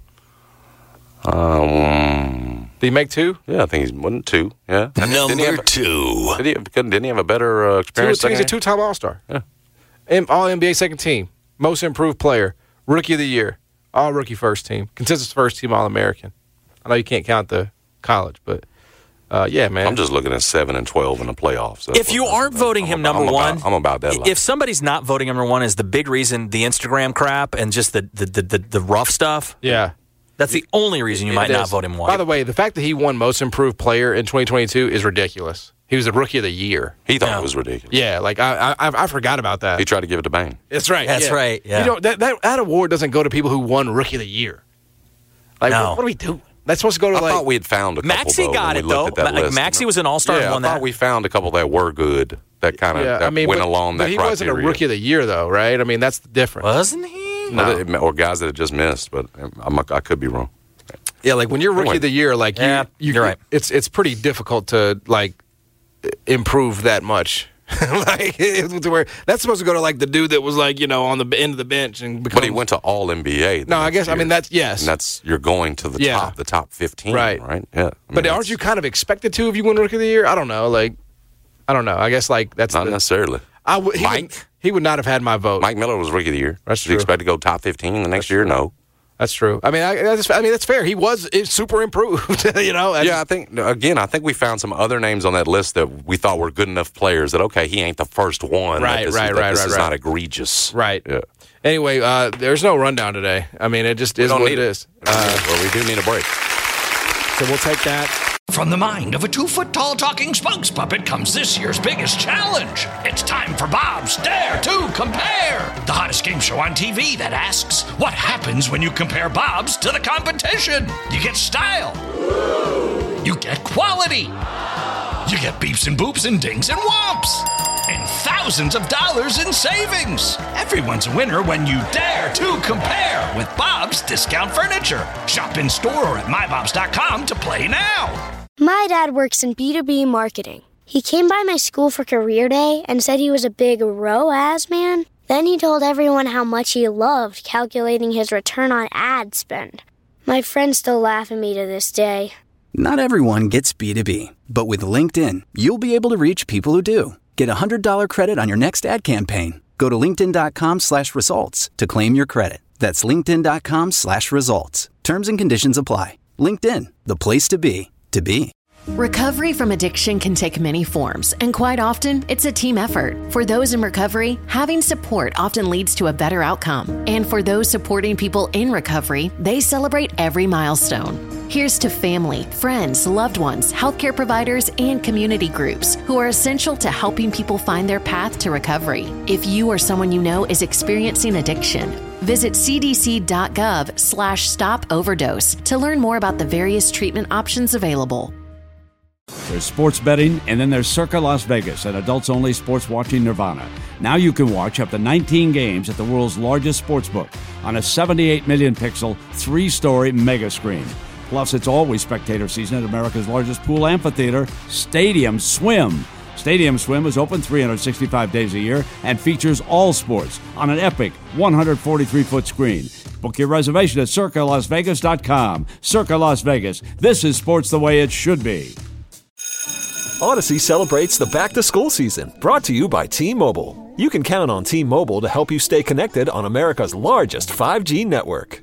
Um, Did he make two? yeah, I think he's one, two. Yeah. Didn't he Number have, two. did he, have- didn't he have a better uh, Two, experience? he's a second two time all star. Yeah. All N B A second team, most improved player, rookie of the year, all rookie first team, consensus first team All American. I know you can't count the college, but uh, yeah, man. I'm just looking at seven and twelve in the playoffs. That's If you what- aren't voting I'm him about- number I'm one, about, I'm about that. If life. somebody's not voting number one, is the big reason the Instagram crap and just the the, the, the, the rough stuff. yeah. That's the only reason you might It not is. vote him one. By the way, the fact that he won most improved player in twenty twenty-two is ridiculous. He was the rookie of the year. he thought Yeah. it was ridiculous. Yeah, like I I, I forgot about that. He tried to give it to Bane. That's right. That's yeah. right, yeah. You know that, that that award doesn't go to people who won rookie of the year. Like No. what, what are we doing? That's supposed to go to I like thought we had found a couple. Maxey though, got when it we though. looked at that Like list. Maxey was an all star Yeah, and won I thought that. we found a couple that were good. That kind of yeah, that I mean, went but, along but that he criteria. wasn't a rookie of the year though, right? I mean, that's the difference. Wasn't he? No. Or guys that had just missed, but I'm, I could be wrong. Yeah, like when you're rookie Anyway. of the year, like you, Yeah, you, you're right. It's it's pretty difficult to like improve that much. like it's to where that's supposed to go to like the dude that was like you know on the end of the bench and become. But he went to All N B A. the No, I next guess I year. mean that's yes. And that's you're going to the Yeah. top, the top fifteen, Right. right? Yeah. I mean, but that's aren't you kind of expected to if you win rookie of the year? I don't know. Like I don't know. I guess like that's not the, necessarily? I w- he Mike? Would, he would not have had my vote. Mike Miller was rookie of the year. That's Does he true. expect to go top fifteen the next year? No. That's true. I mean, I, that's, I mean, that's fair. He was super improved, you know? And yeah, I think, again, I think we found some other names on that list that we thought were good enough players that, okay, he ain't the first one. Right, this right, is, right, This right, is right. not egregious. Right. Yeah. Anyway, uh, there's no rundown today. I mean, it just We is don't what need it it. is. Uh, well, we do need a break. so we'll take that. From the mind of a two-foot-tall talking spokes puppet comes this year's biggest challenge. It's time for Bob's Dare to Compare, the hottest game show on T V that asks, what happens when you compare Bob's to the competition? You get style. You get quality. You get beeps and boops and dings and whomps. And thousands of dollars in savings. Everyone's a winner when you dare to compare with Bob's Discount Furniture. Shop in store or at my bobs dot com to play now. My dad works in B two B marketing. He came by my school for career day and said he was a big R O A S man. Then he told everyone how much he loved calculating his return on ad spend. My friends still laugh at me to this day. Not everyone gets B two B, but with LinkedIn, you'll be able to reach people who do. Get a one hundred dollars credit on your next ad campaign. Go to linkedin.com slash results to claim your credit. That's linkedin.com slash results. Terms and conditions apply. LinkedIn, the place to be, to be. Recovery from addiction can take many forms, and quite often, it's a team effort. For those in recovery, having support often leads to a better outcome. And for those supporting people in recovery, they celebrate every milestone. Here's to family, friends, loved ones, healthcare providers, and community groups who are essential to helping people find their path to recovery. If you or someone you know is experiencing addiction, visit cdc.gov slash stop overdose to learn more about the various treatment options available. There's sports betting, and then there's Circa Las Vegas, an adults-only sports watching nirvana. Now you can watch up to nineteen games at the world's largest sportsbook on a seventy-eight million pixel, three-story mega screen. Plus, it's always spectator season at America's largest pool amphitheater, Stadium Swim. Stadium Swim is open three hundred sixty-five days a year and features all sports on an epic one hundred forty-three foot screen. Book your reservation at circa las vegas dot com. Circa Las Vegas. This is sports the way it should be. Odyssey celebrates the back-to-school season, brought to you by T-Mobile. You can count on T-Mobile to help you stay connected on America's largest five G network.